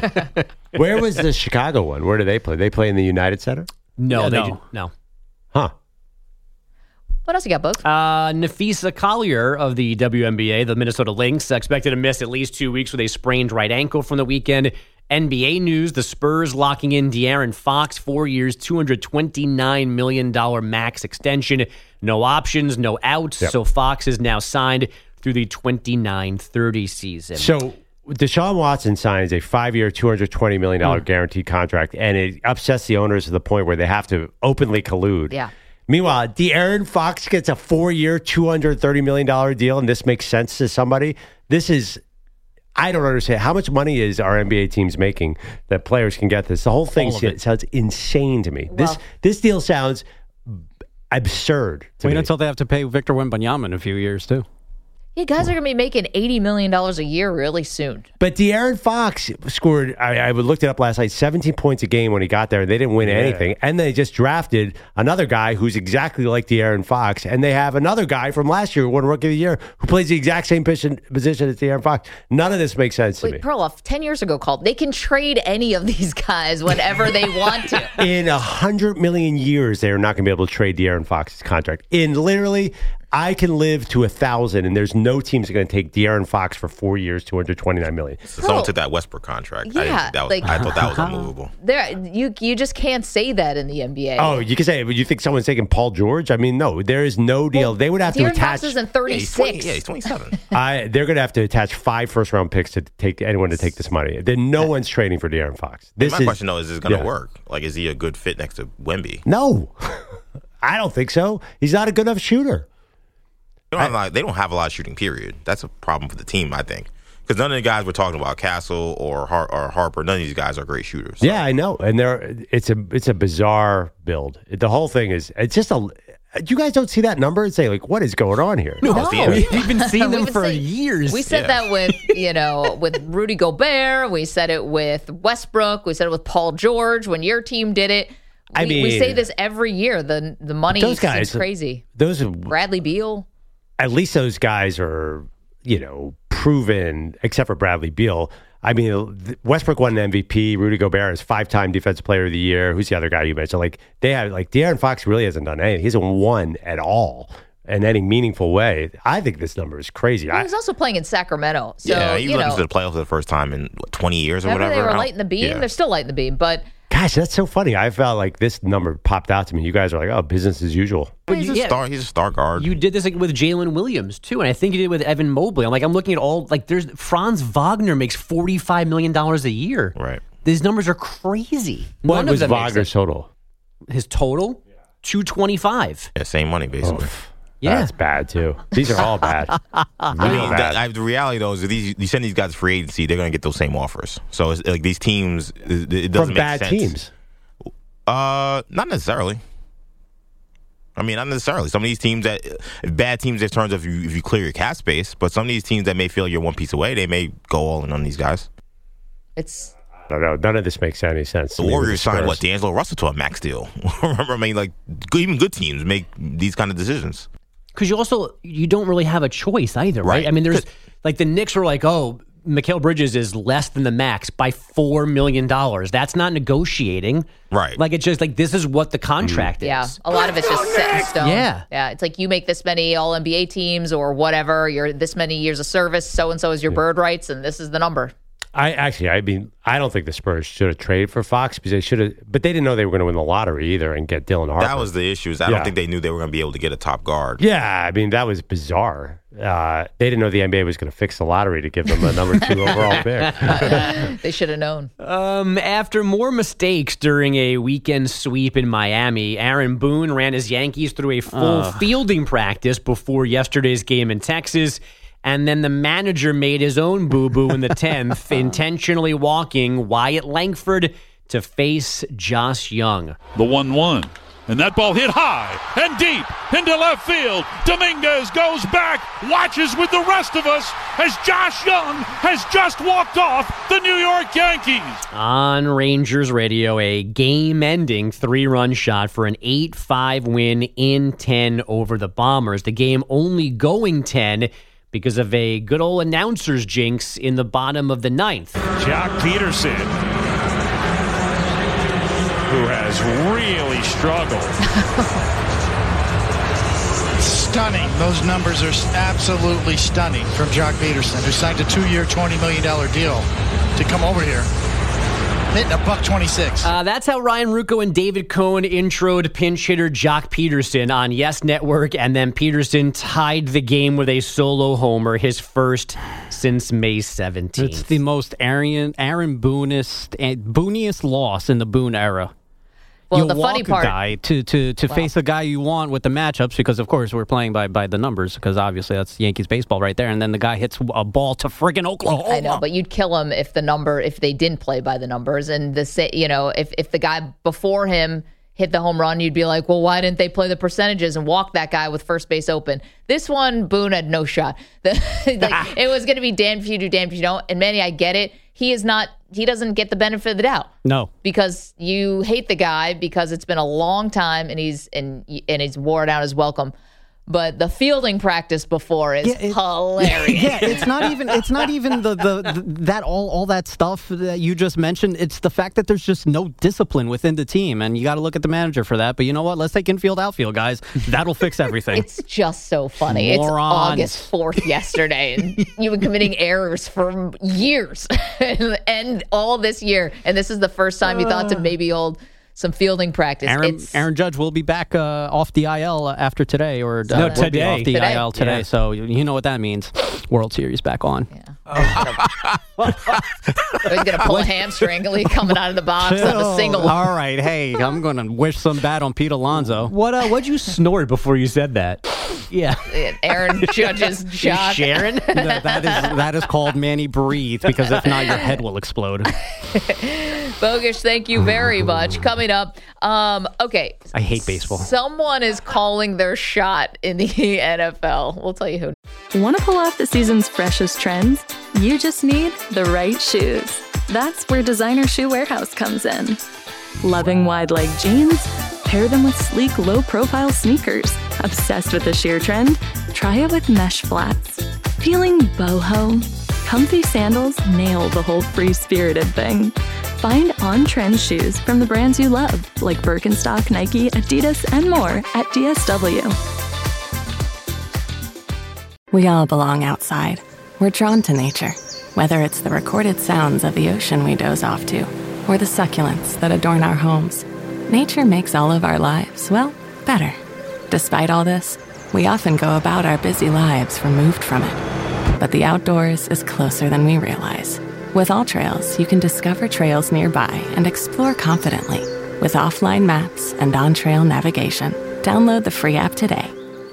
Where was the Chicago one? Where do they play? They play in the United Center? No, Yeah, they no. do- no. Huh. What else you got, Bugs? Uh, Nafisa Collier of the W N B A, the Minnesota Lynx, expected to miss at least two weeks with a sprained right ankle from the weekend. N B A news, the Spurs locking in De'Aaron Fox, four years, two hundred twenty-nine million dollars max extension. No options, no outs. Yep. So Fox is now signed through the twenty-nine thirty season. So Deshaun Watson signs a five-year, two hundred twenty million dollars Hmm. guaranteed contract, and it upsets the owners to the point where they have to openly collude. Yeah. Meanwhile, De'Aaron Fox gets a four-year, two hundred thirty million dollars deal, and this makes sense to somebody. This is, I don't understand. How much money is our N B A teams making that players can get this? The whole thing All of it. sounds insane to me. this Well- this deal sounds absurd to Wait me. until they have to pay Victor Wembanyama in a few years, too. Yeah, guys are going to be making eighty million dollars a year really soon. But De'Aaron Fox scored, I, I looked it up last night, seventeen points a game when he got there, and they didn't win Yeah. anything. And they just drafted another guy who's exactly like De'Aaron Fox, and they have another guy from last year who won Rookie of the Year who plays the exact same position, position as De'Aaron Fox. None of this makes sense to Wait, me. Perloff, ten years ago called. They can trade any of these guys whenever they want to. In a hundred million years, they are not going to be able to trade De'Aaron Fox's contract. In literally, I can live to a thousand, and there's no teams that are going to take De'Aaron Fox for four years, two hundred twenty-nine million dollars. So someone took that Westbrook contract. I, Yeah, didn't- that was, like- I thought that was unmovable. There, you you just can't say that in the N B A. Oh, you can say, but you think someone's taking Paul George? I mean, no, there is no deal. They would have to De'Aaron attach. Fox isn't thirty-six. Yeah, he's twenty-seven. I, they're going to have to attach five first round picks to take anyone to take this money. Then no one's trading for De'Aaron Fox. This My is, question though is, is it going to yeah. work? Like, is he a good fit next to Wemby? No, I don't think so. He's not a good enough shooter. They don't, have a lot, they don't have a lot of shooting. Period. That's a problem for the team, I think, because none of the guys we're talking about, Castle or Har- or Harper, none of these guys are great shooters. Yeah, I know, and they're it's a it's a bizarre build. The whole thing is it's just a. You guys don't see that number and say like, what is going on here? No, No. we've been seeing them We've been for saying- years. We said Yeah. that with, you know, with Rudy Gobert. We said it with Westbrook. We said it with Paul George when your team did it. We, I we mean- say this every year. The the money Those guys- seems crazy. Those are Bradley Beal. at least those guys are, you know, proven, except for Bradley Beal. I mean, Westbrook won an M V P. Rudy Gobert is five-time Defensive Player of the Year. Who's the other guy you mentioned? Like, they have, like, De'Aaron Fox really hasn't done anything. He hasn't won at all in any meaningful way. I think this number is crazy. Well, I, he's also playing in Sacramento. So, yeah, he you went know, to the playoffs for the first time in what, twenty years or remember whatever. they were I don't- lighting the beam? Yeah. They're still lighting the beam. But gosh, that's so funny. I felt like this number popped out to me. You guys are like, oh, business as usual. But he's a Yeah. star. He's a star guard. You did this like, with Jalen Williams too, and I think you did with Evan Mobley. I'm like, I'm looking at all like there's Franz Wagner makes forty-five million dollars a year. Right. These numbers are crazy. What None was of them makes Wagner's sense. total? His total, two twenty-five. Yeah, same money basically. Yeah. That's bad, too. These are all bad. I Really mean, bad. that, I, the reality though is that these you send these guys to free agency, they're going to get those same offers. So it's like these teams, it, it doesn't From make bad sense. teams. Uh, not necessarily. I mean, not necessarily. Some of these teams that bad teams in terms of if you, if you clear your cap space, but some of these teams that may feel you're one piece away, they may go all in on these guys. it's I don't know. None of this makes any sense. The to me with Warriors signed Spurs. what D'Angelo Russell to a max deal. Remember, I mean, like good, even good teams make these kind of decisions. Because you also you don't really have a choice either, right? Right. I mean, there's like the Knicks were like, oh, Mikal Bridges is less than the max by four million dollars. That's not negotiating, right? Like it's just like this is what the contract is. yeah, a lot of it's just set in stone. Yeah. yeah. It's like you make this many All N B A teams or whatever. You're this many years of service. So and so is your bird rights, and this is the number. I actually, I mean, I don't think the Spurs should have traded for Fox because they should have, but they didn't know they were going to win the lottery either and get Dylan Harper. That was the issue. Is I Yeah. don't think they knew they were going to be able to get a top guard. Yeah, I mean, that was bizarre. Uh, they didn't know the N B A was going to fix the lottery to give them a number two overall pick. They should have known. Um, after more mistakes during a weekend sweep in Miami, Aaron Boone ran his Yankees through a full Uh. fielding practice before yesterday's game in Texas. And then the manager made his own boo-boo in the tenth, intentionally walking Wyatt Langford to face Josh Young. The one one. And that ball hit high and deep into left field. Dominguez goes back, watches with the rest of us as Josh Young has just walked off the New York Yankees. On Rangers radio, a game-ending three-run shot for an eight five win in ten over the Bombers. The game only going ten because of a good old announcer's jinx in the bottom of the ninth. Jock Peterson, who has really struggled. Stunning. Those numbers are absolutely stunning from Jock Peterson, who signed a two-year, twenty million dollars deal to come over here. Hitting a buck twenty-six. Uh, that's how Ryan Rucco and David Cohn introed pinch hitter Jock Peterson on Yes Network, and then Peterson tied the game with a solo homer, his first since May seventeenth. It's the most Aaron, Aaron Boone-est, Boone-iest loss in the Boone era. Well, you the walk funny a part- guy to to to Wow. face a guy you want with the matchups because of course we're playing by by the numbers because obviously that's Yankees baseball right there, and then the guy hits a ball to friggin' Oklahoma. I know, but you'd kill him if the number if they didn't play by the numbers, and the sa- you know if if the guy before him hit the home run, you'd be like, well, why didn't they play the percentages and walk that guy with first base open? This one, Boone had no shot. The, like, it was going to be damned if you do, damned if you don't. And Manny, I get it. He is not, he doesn't get the benefit of the doubt. No. Because you hate the guy because it's been a long time and he's and, and he's worn out his welcome. But the fielding practice before is yeah, it, hilarious. Yeah, it's not even it's not even the, the, the that all all that stuff that you just mentioned. It's the fact that there's just no discipline within the team, and you got to look at the manager for that. But you know what? Let's take infield, outfield, guys. That'll fix everything. It's just so funny. Morons. It's August fourth yesterday, and you've been committing errors for years, and all this year, and this is the first time you thought to maybe hold some fielding practice. Aaron, it's, Aaron Judge will be back uh, off the I L after today, or uh, no, today. Will be off the today. I L today. Yeah. So you know what that means. World Series back on. Yeah. Oh. He's gonna pull a hamstring coming out of the box on a single. All right, hey, I'm gonna wish some bad on Pete Alonso. What? Uh, what'd you snort before you said that? Yeah, Aaron Judge's shot. Sharon. that, that is that is called Manny breathe, because if not, your head will explode. Bogusch, thank you very much. Coming up, um, okay. I hate baseball. Someone is calling their shot in the N F L. We'll tell you who. Want to pull off the season's freshest trends? You just need the right shoes. That's where Designer Shoe Warehouse comes in. Loving wide leg jeans? Pair them with sleek, low-profile sneakers. Obsessed with the sheer trend? Try it with mesh flats. Feeling boho? Comfy sandals nail the whole free-spirited thing. Find on-trend shoes from the brands you love, like Birkenstock, Nike, Adidas, and more at D S W. We all belong outside. We're drawn to nature, whether it's the recorded sounds of the ocean we doze off to, or the succulents that adorn our homes. Nature makes all of our lives, well, better. Despite all this, we often go about our busy lives removed from it. But the outdoors is closer than we realize. With AllTrails, you can discover trails nearby and explore confidently with offline maps and on-trail navigation. Download the free app today.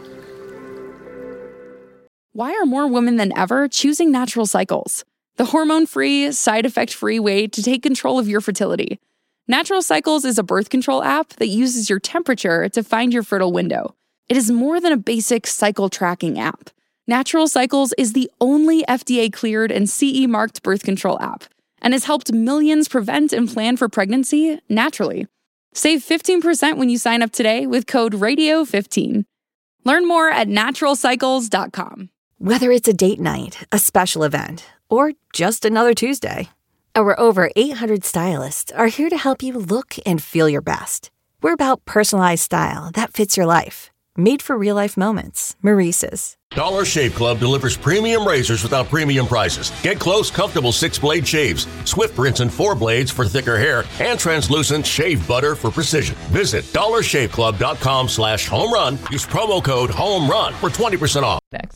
Why are more women than ever choosing Natural Cycles? The hormone-free, side-effect-free way to take control of your fertility. Natural Cycles is a birth control app that uses your temperature to find your fertile window. It is more than a basic cycle tracking app. Natural Cycles is the only F D A-cleared and C E-marked birth control app and has helped millions prevent and plan for pregnancy naturally. Save fifteen percent when you sign up today with code radio fifteen. Learn more at natural cycles dot com. Whether it's a date night, a special event, or just another Tuesday, our over eight hundred stylists are here to help you look and feel your best. We're about personalized style that fits your life. Made for real-life moments. Maurice's. Dollar Shave Club delivers premium razors without premium prices. Get close, comfortable six-blade shaves, swift rinse and four blades for thicker hair, and translucent shave butter for precision. Visit dollar shave club dot com slash home run. Use promo code HOMERUN for twenty percent off. Next.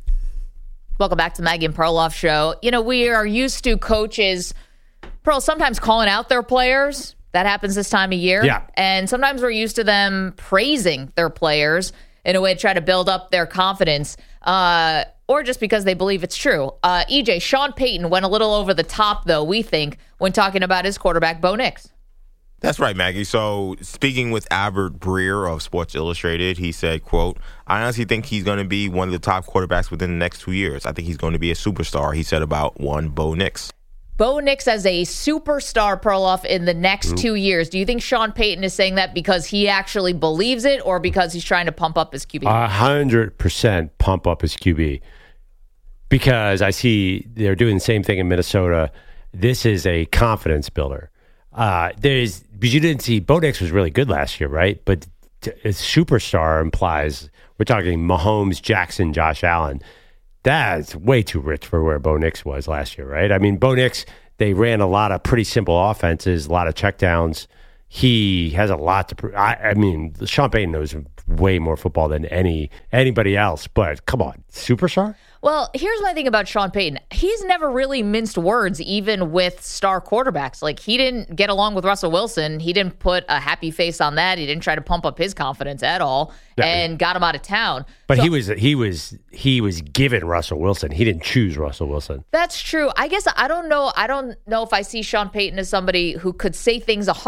Welcome back to the Maggie and Perloff Show. You know, we are used to coaches, Pearl, sometimes calling out their players. That happens this time of year. Yeah. And sometimes we're used to them praising their players in a way to try to build up their confidence, uh, or just because they believe it's true. Uh, E J, Sean Payton went a little over the top, though, we think, when talking about his quarterback, Bo Nix. That's right, Maggie. So speaking with Albert Breer of Sports Illustrated, he said, quote, I honestly think he's going to be one of the top quarterbacks within the next two years. I think he's going to be a superstar, he said about one Bo Nix. Bo Nix as a superstar, Perloff, in the next mm. two years. Do you think Sean Payton is saying that because he actually believes it or because he's trying to pump up his Q B? A hundred percent pump up his Q B. Because I see they're doing the same thing in Minnesota. This is a confidence builder. Uh, there's because you didn't see Bo Nix was really good last year, right? But a superstar implies we're talking Mahomes, Jackson, Josh Allen. That's way too rich for where Bo Nix was last year, right? I mean, Bo Nix, they ran a lot of pretty simple offenses, a lot of checkdowns. He has a lot to prove. I, I mean, Sean Payton knows way more football than any anybody else, but come on, superstar? Well, here's my thing about Sean Payton. He's never really minced words, even with star quarterbacks. Like, he didn't get along with Russell Wilson. He didn't put a happy face on that. He didn't try to pump up his confidence at all yeah. and got him out of town. But so, he was he was he was given Russell Wilson. He didn't choose Russell Wilson. That's true. I guess I don't know. I don't know if I see Sean Payton as somebody who could say things a hundred different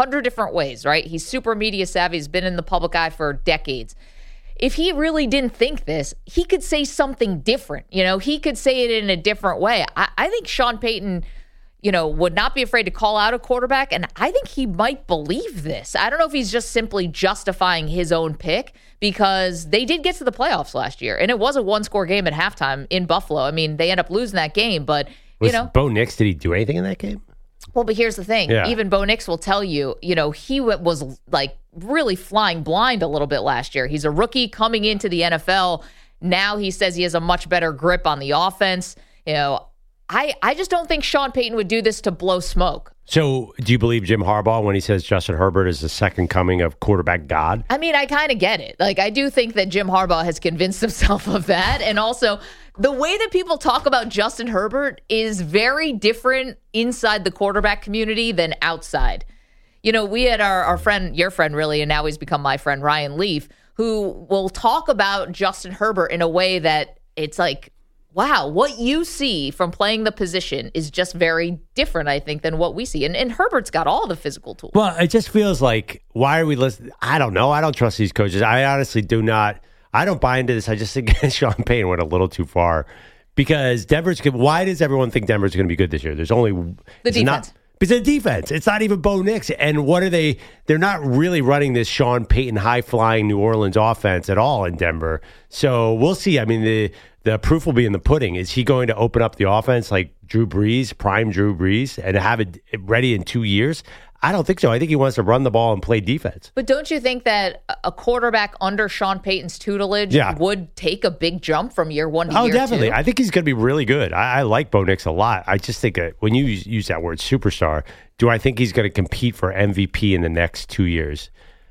different ways, right? He's super media savvy. He's been in the public eye for decades. If he really didn't think this, he could say something different. You know, he could say it in a different way. I, I think Sean Payton, you know, would not be afraid to call out a quarterback, and I think he might believe this. I don't know if he's just simply justifying his own pick, because they did get to the playoffs last year, and it was a one-score game at halftime in Buffalo. I mean, they end up losing that game, but, you Was know. Bo Nix, did he do anything in that game? Well, but here's the thing. Yeah. Even Bo Nix will tell you, you know, he w- was like really flying blind a little bit last year. He's a rookie coming into the N F L. Now he says he has a much better grip on the offense. You know, I, I just don't think Sean Payton would do this to blow smoke. So do you believe Jim Harbaugh when he says Justin Herbert is the second coming of quarterback God? I mean, I kind of get it. Like, I do think that Jim Harbaugh has convinced himself of that. And also, the way that people talk about Justin Herbert is very different inside the quarterback community than outside. You know, we had our, our friend, your friend really, and now he's become my friend, Ryan Leaf, who will talk about Justin Herbert in a way that it's like, wow, what you see from playing the position is just very different, I think, than what we see. And, and Herbert's got all the physical tools. Well, it just feels like, why are we listening? I don't know. I don't trust these coaches. I honestly do not. I don't buy into this. I just think Sean Payton went a little too far, because Denver's good. Why does everyone think Denver's going to be good this year? There's only the defense. Not, it's a defense. It's not even Bo Nix. And what are they? They're not really running this Sean Payton high-flying New Orleans offense at all in Denver. So we'll see. I mean, the the proof will be in the pudding. Is he going to open up the offense like Drew Brees, prime Drew Brees, and have it ready in two years? I don't think so. I think he wants to run the ball and play defense. But don't you think that a quarterback under Sean Payton's tutelage Yeah. would take a big jump from year one to Oh, year definitely. two? I think he's going to be really good. I, I like Bo Nix a lot. I just think that when you use, use that word superstar, do I think he's going to compete for M V P in the next two years?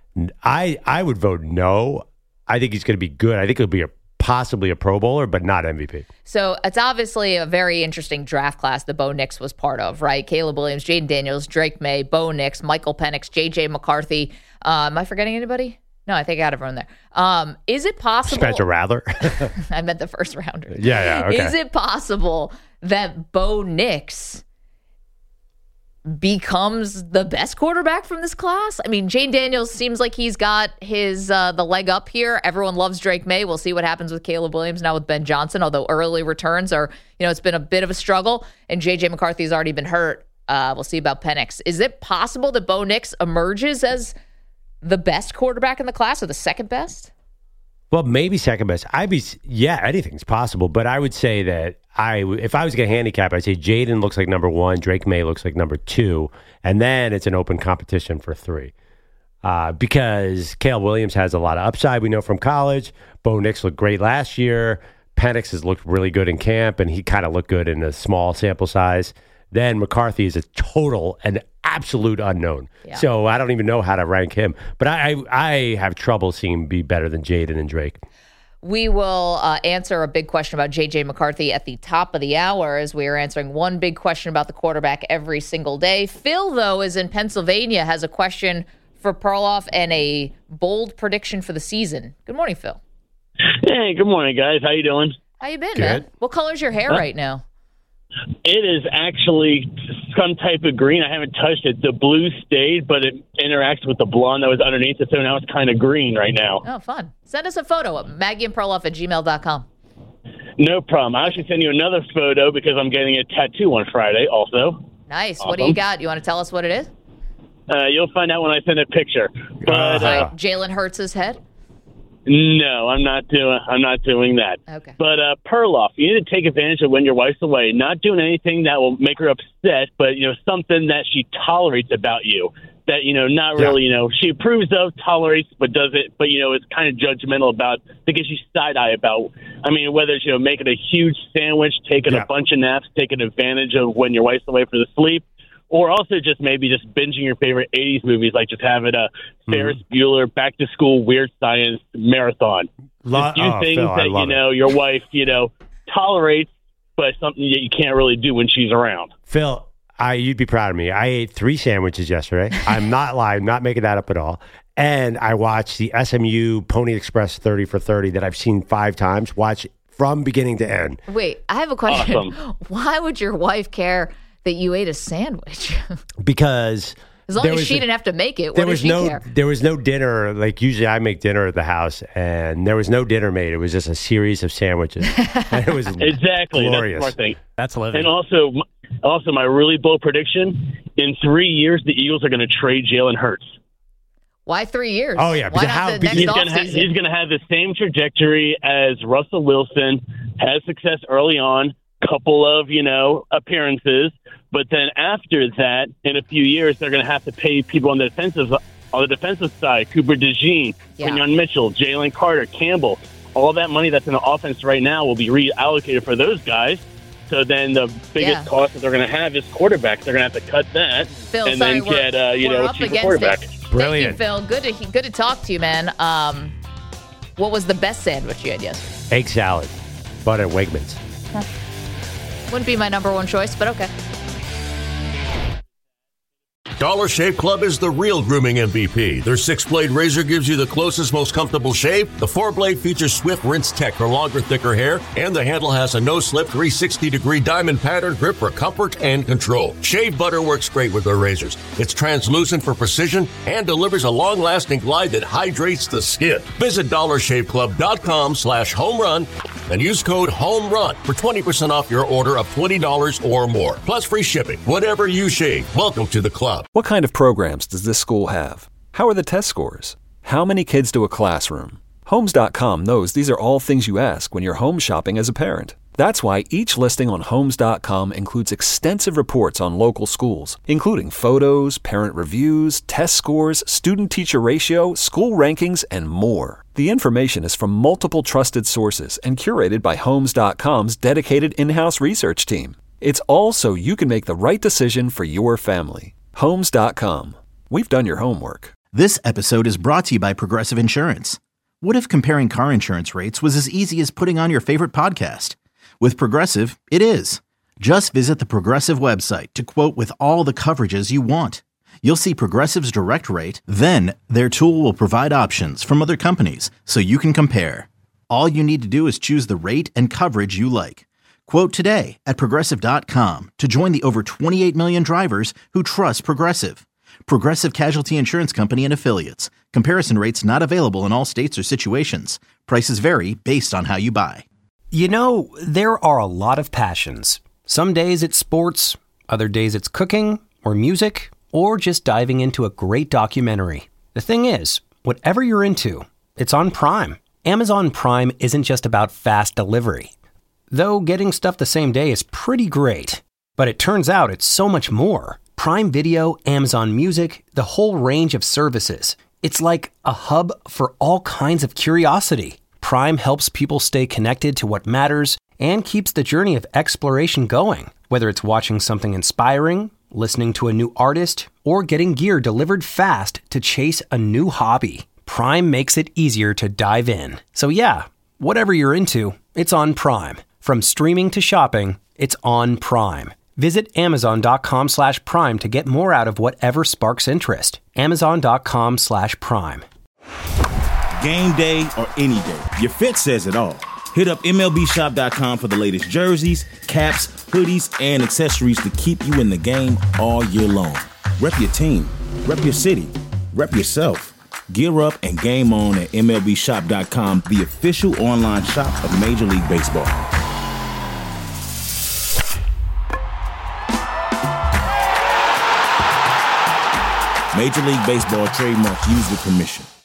I I would vote no. I think he's going to be good. I think he'll be a possibly a Pro Bowler, but not M V P. So it's obviously a very interesting draft class that Bo Nix was part of, right? Caleb Williams, Jaden Daniels, Drake May, Bo Nix, Michael Penix, J J McCarthy. Uh, am I forgetting anybody? No, I think I got everyone there. Um, is it possible? Spencer Rattler. I meant the first rounder. Yeah, yeah, okay. Is it possible that Bo Nix becomes the best quarterback from this class? I mean, Jane Daniels seems like he's got his uh, the leg up here. Everyone loves Drake May. We'll see what happens with Caleb Williams now with Ben Johnson, although early returns are, you know, it's been a bit of a struggle, and J J McCarthy's already been hurt. Uh, we'll see about Penix. Is it possible that Bo Nix emerges as the best quarterback in the class, or the second best? Well, maybe second best. I'd be, yeah, anything's possible. But I would say that I, if I was going to handicap, I'd say Jaden looks like number one, Drake May looks like number two, and then it's an open competition for three. Uh, because Caleb Williams has a lot of upside, we know from college. Bo Nix looked great last year. Penix has looked really good in camp, and he kind of looked good in a small sample size. Then McCarthy is a total and absolute unknown. Yeah. So I don't even know how to rank him. But I, I, I have trouble seeing him be better than Jaden and Drake. We will uh, answer a big question about J J McCarthy at the top of the hour, as we are answering one big question about the quarterback every single day. Phil, though, is in Pennsylvania, has a question for Perloff and a bold prediction for the season. Good morning, Phil. Hey, good morning, guys. How you doing? How you been, Good. man? What color's your hair Huh? right now? It is actually some type of green. I haven't touched it. The blue stayed, but it interacts with the blonde that was underneath it, so now it's kind of green right now. Oh, fun. Send us a photo at Maggie and Perloff at gmail dot com. No problem. I'll actually send you another photo because I'm getting a tattoo on Friday also. Nice. Awesome. What do you got? You want to tell us what it is? Uh, you'll find out when I send a picture. But uh, Like Jalen Hurts' head? no, I'm not doing. I'm not doing that. Okay. But uh, Perloff, you need to take advantage of when your wife's away. Not doing anything that will make her upset, but you know something that she tolerates about you. That you know, not really. You know, she approves of, tolerates, but does it. But you know, is kind of judgmental about. Because she's side eye about. I mean, whether it's you know making a huge sandwich, taking Yeah. a bunch of naps, taking advantage of when your wife's away for the sleep. Or also just maybe just binging your favorite eighties movies, like just having a Ferris Bueller Back to School Weird Science marathon. Lo- Just do oh, things Phil, I that, you love it. know, your wife, you know, tolerates, but something that you can't really do when she's around. Phil, I, you'd be proud of me. I ate three sandwiches yesterday. I'm not lying, not making that up at all. And I watched the S M U Pony Express thirty for thirty that I've seen five times. Watch from beginning to end. Wait, I have a question. Awesome. Why would your wife care that you ate a sandwich? Because As long There as was she a- didn't have to make it, what There does was she no care? there was no dinner. Like usually I make dinner at the house, and there was no dinner made. It was just a series of sandwiches. And it was Exactly. glorious. That's the smart thing. That's living. And also, also my really bold prediction: in three years, the Eagles are going to trade Jalen Hurts. Why three years? Oh, yeah, Why because not how- the because next He's going to ha- offseason? he's going to have the same trajectory as Russell Wilson. Has success early on, couple of you know appearances, but then after that, in a few years, they're going to have to pay people on the defensive on the defensive side: Cooper DeJean, Yeah. Quinyon Mitchell, Jalen Carter, Campbell. All that money that's in the offense right now will be reallocated for those guys. So then the biggest Yeah. cost that they're going to have is quarterbacks. They're going to have to cut that Phil, and sorry, then we're- get uh, you we're know a up cheaper against quarterback. it. Brilliant. Thank you, Phil. Good to good to talk to you, man. Um, what was the best sandwich you had yesterday? Egg salad, but at Wegmans. Wouldn't be my number one choice, but okay. Dollar Shave Club is the real grooming M V P. Their six-blade razor gives you the closest, most comfortable shave. The four-blade features swift rinse tech for longer, thicker hair, and the handle has a no-slip three hundred sixty degree diamond pattern grip for comfort and control. Shave butter works great with their razors. It's translucent for precision and delivers a long-lasting glide that hydrates the skin. Visit dollar shave club dot com slash home run and use code HOMERUN for twenty percent off your order of twenty dollars or more, plus free shipping. Whatever you shave, welcome to the club. What kind of programs does this school have? How are the test scores? How many kids do a classroom? Homes dot com knows these are all things you ask when you're home shopping as a parent. That's why each listing on Homes dot com includes extensive reports on local schools, including photos, parent reviews, test scores, student-teacher ratio, school rankings, and more. The information is from multiple trusted sources and curated by Homes dot com's dedicated in-house research team. It's all so you can make the right decision for your family. Homes dot com. We've done your homework. This episode is brought to you by Progressive Insurance. What if comparing car insurance rates was as easy as putting on your favorite podcast? With Progressive, it is. Just visit the Progressive website to quote with all the coverages you want. You'll see Progressive's direct rate, then their tool will provide options from other companies so you can compare. All you need to do is choose the rate and coverage you like. Quote today at Progressive dot com to join the over twenty-eight million drivers who trust Progressive. Progressive Casualty Insurance Company and Affiliates. Comparison rates not available in all states or situations. Prices vary based on how you buy. You know, there are a lot of passions. Some days it's sports, other days it's cooking or music, or just diving into a great documentary. The thing is, whatever you're into, it's on Prime. Amazon Prime isn't just about fast delivery. Though getting stuff the same day is pretty great. But it turns out it's so much more. Prime Video, Amazon Music, the whole range of services. It's like a hub for all kinds of curiosity. Prime helps people stay connected to what matters and keeps the journey of exploration going. Whether it's watching something inspiring, listening to a new artist, or getting gear delivered fast to chase a new hobby, Prime makes it easier to dive in. So yeah, whatever you're into, it's on Prime. From streaming to shopping, it's on Prime. Visit Amazon dot com slash Prime to get more out of whatever sparks interest. Amazon dot com slash Prime. Game day or any day, your fit says it all. Hit up M L B shop dot com for the latest jerseys, caps, hoodies, and accessories to keep you in the game all year long. Rep your team, rep your city, rep yourself. Gear up and game on at M L B shop dot com, the official online shop of Major League Baseball. Major League Baseball trademarks used with permission.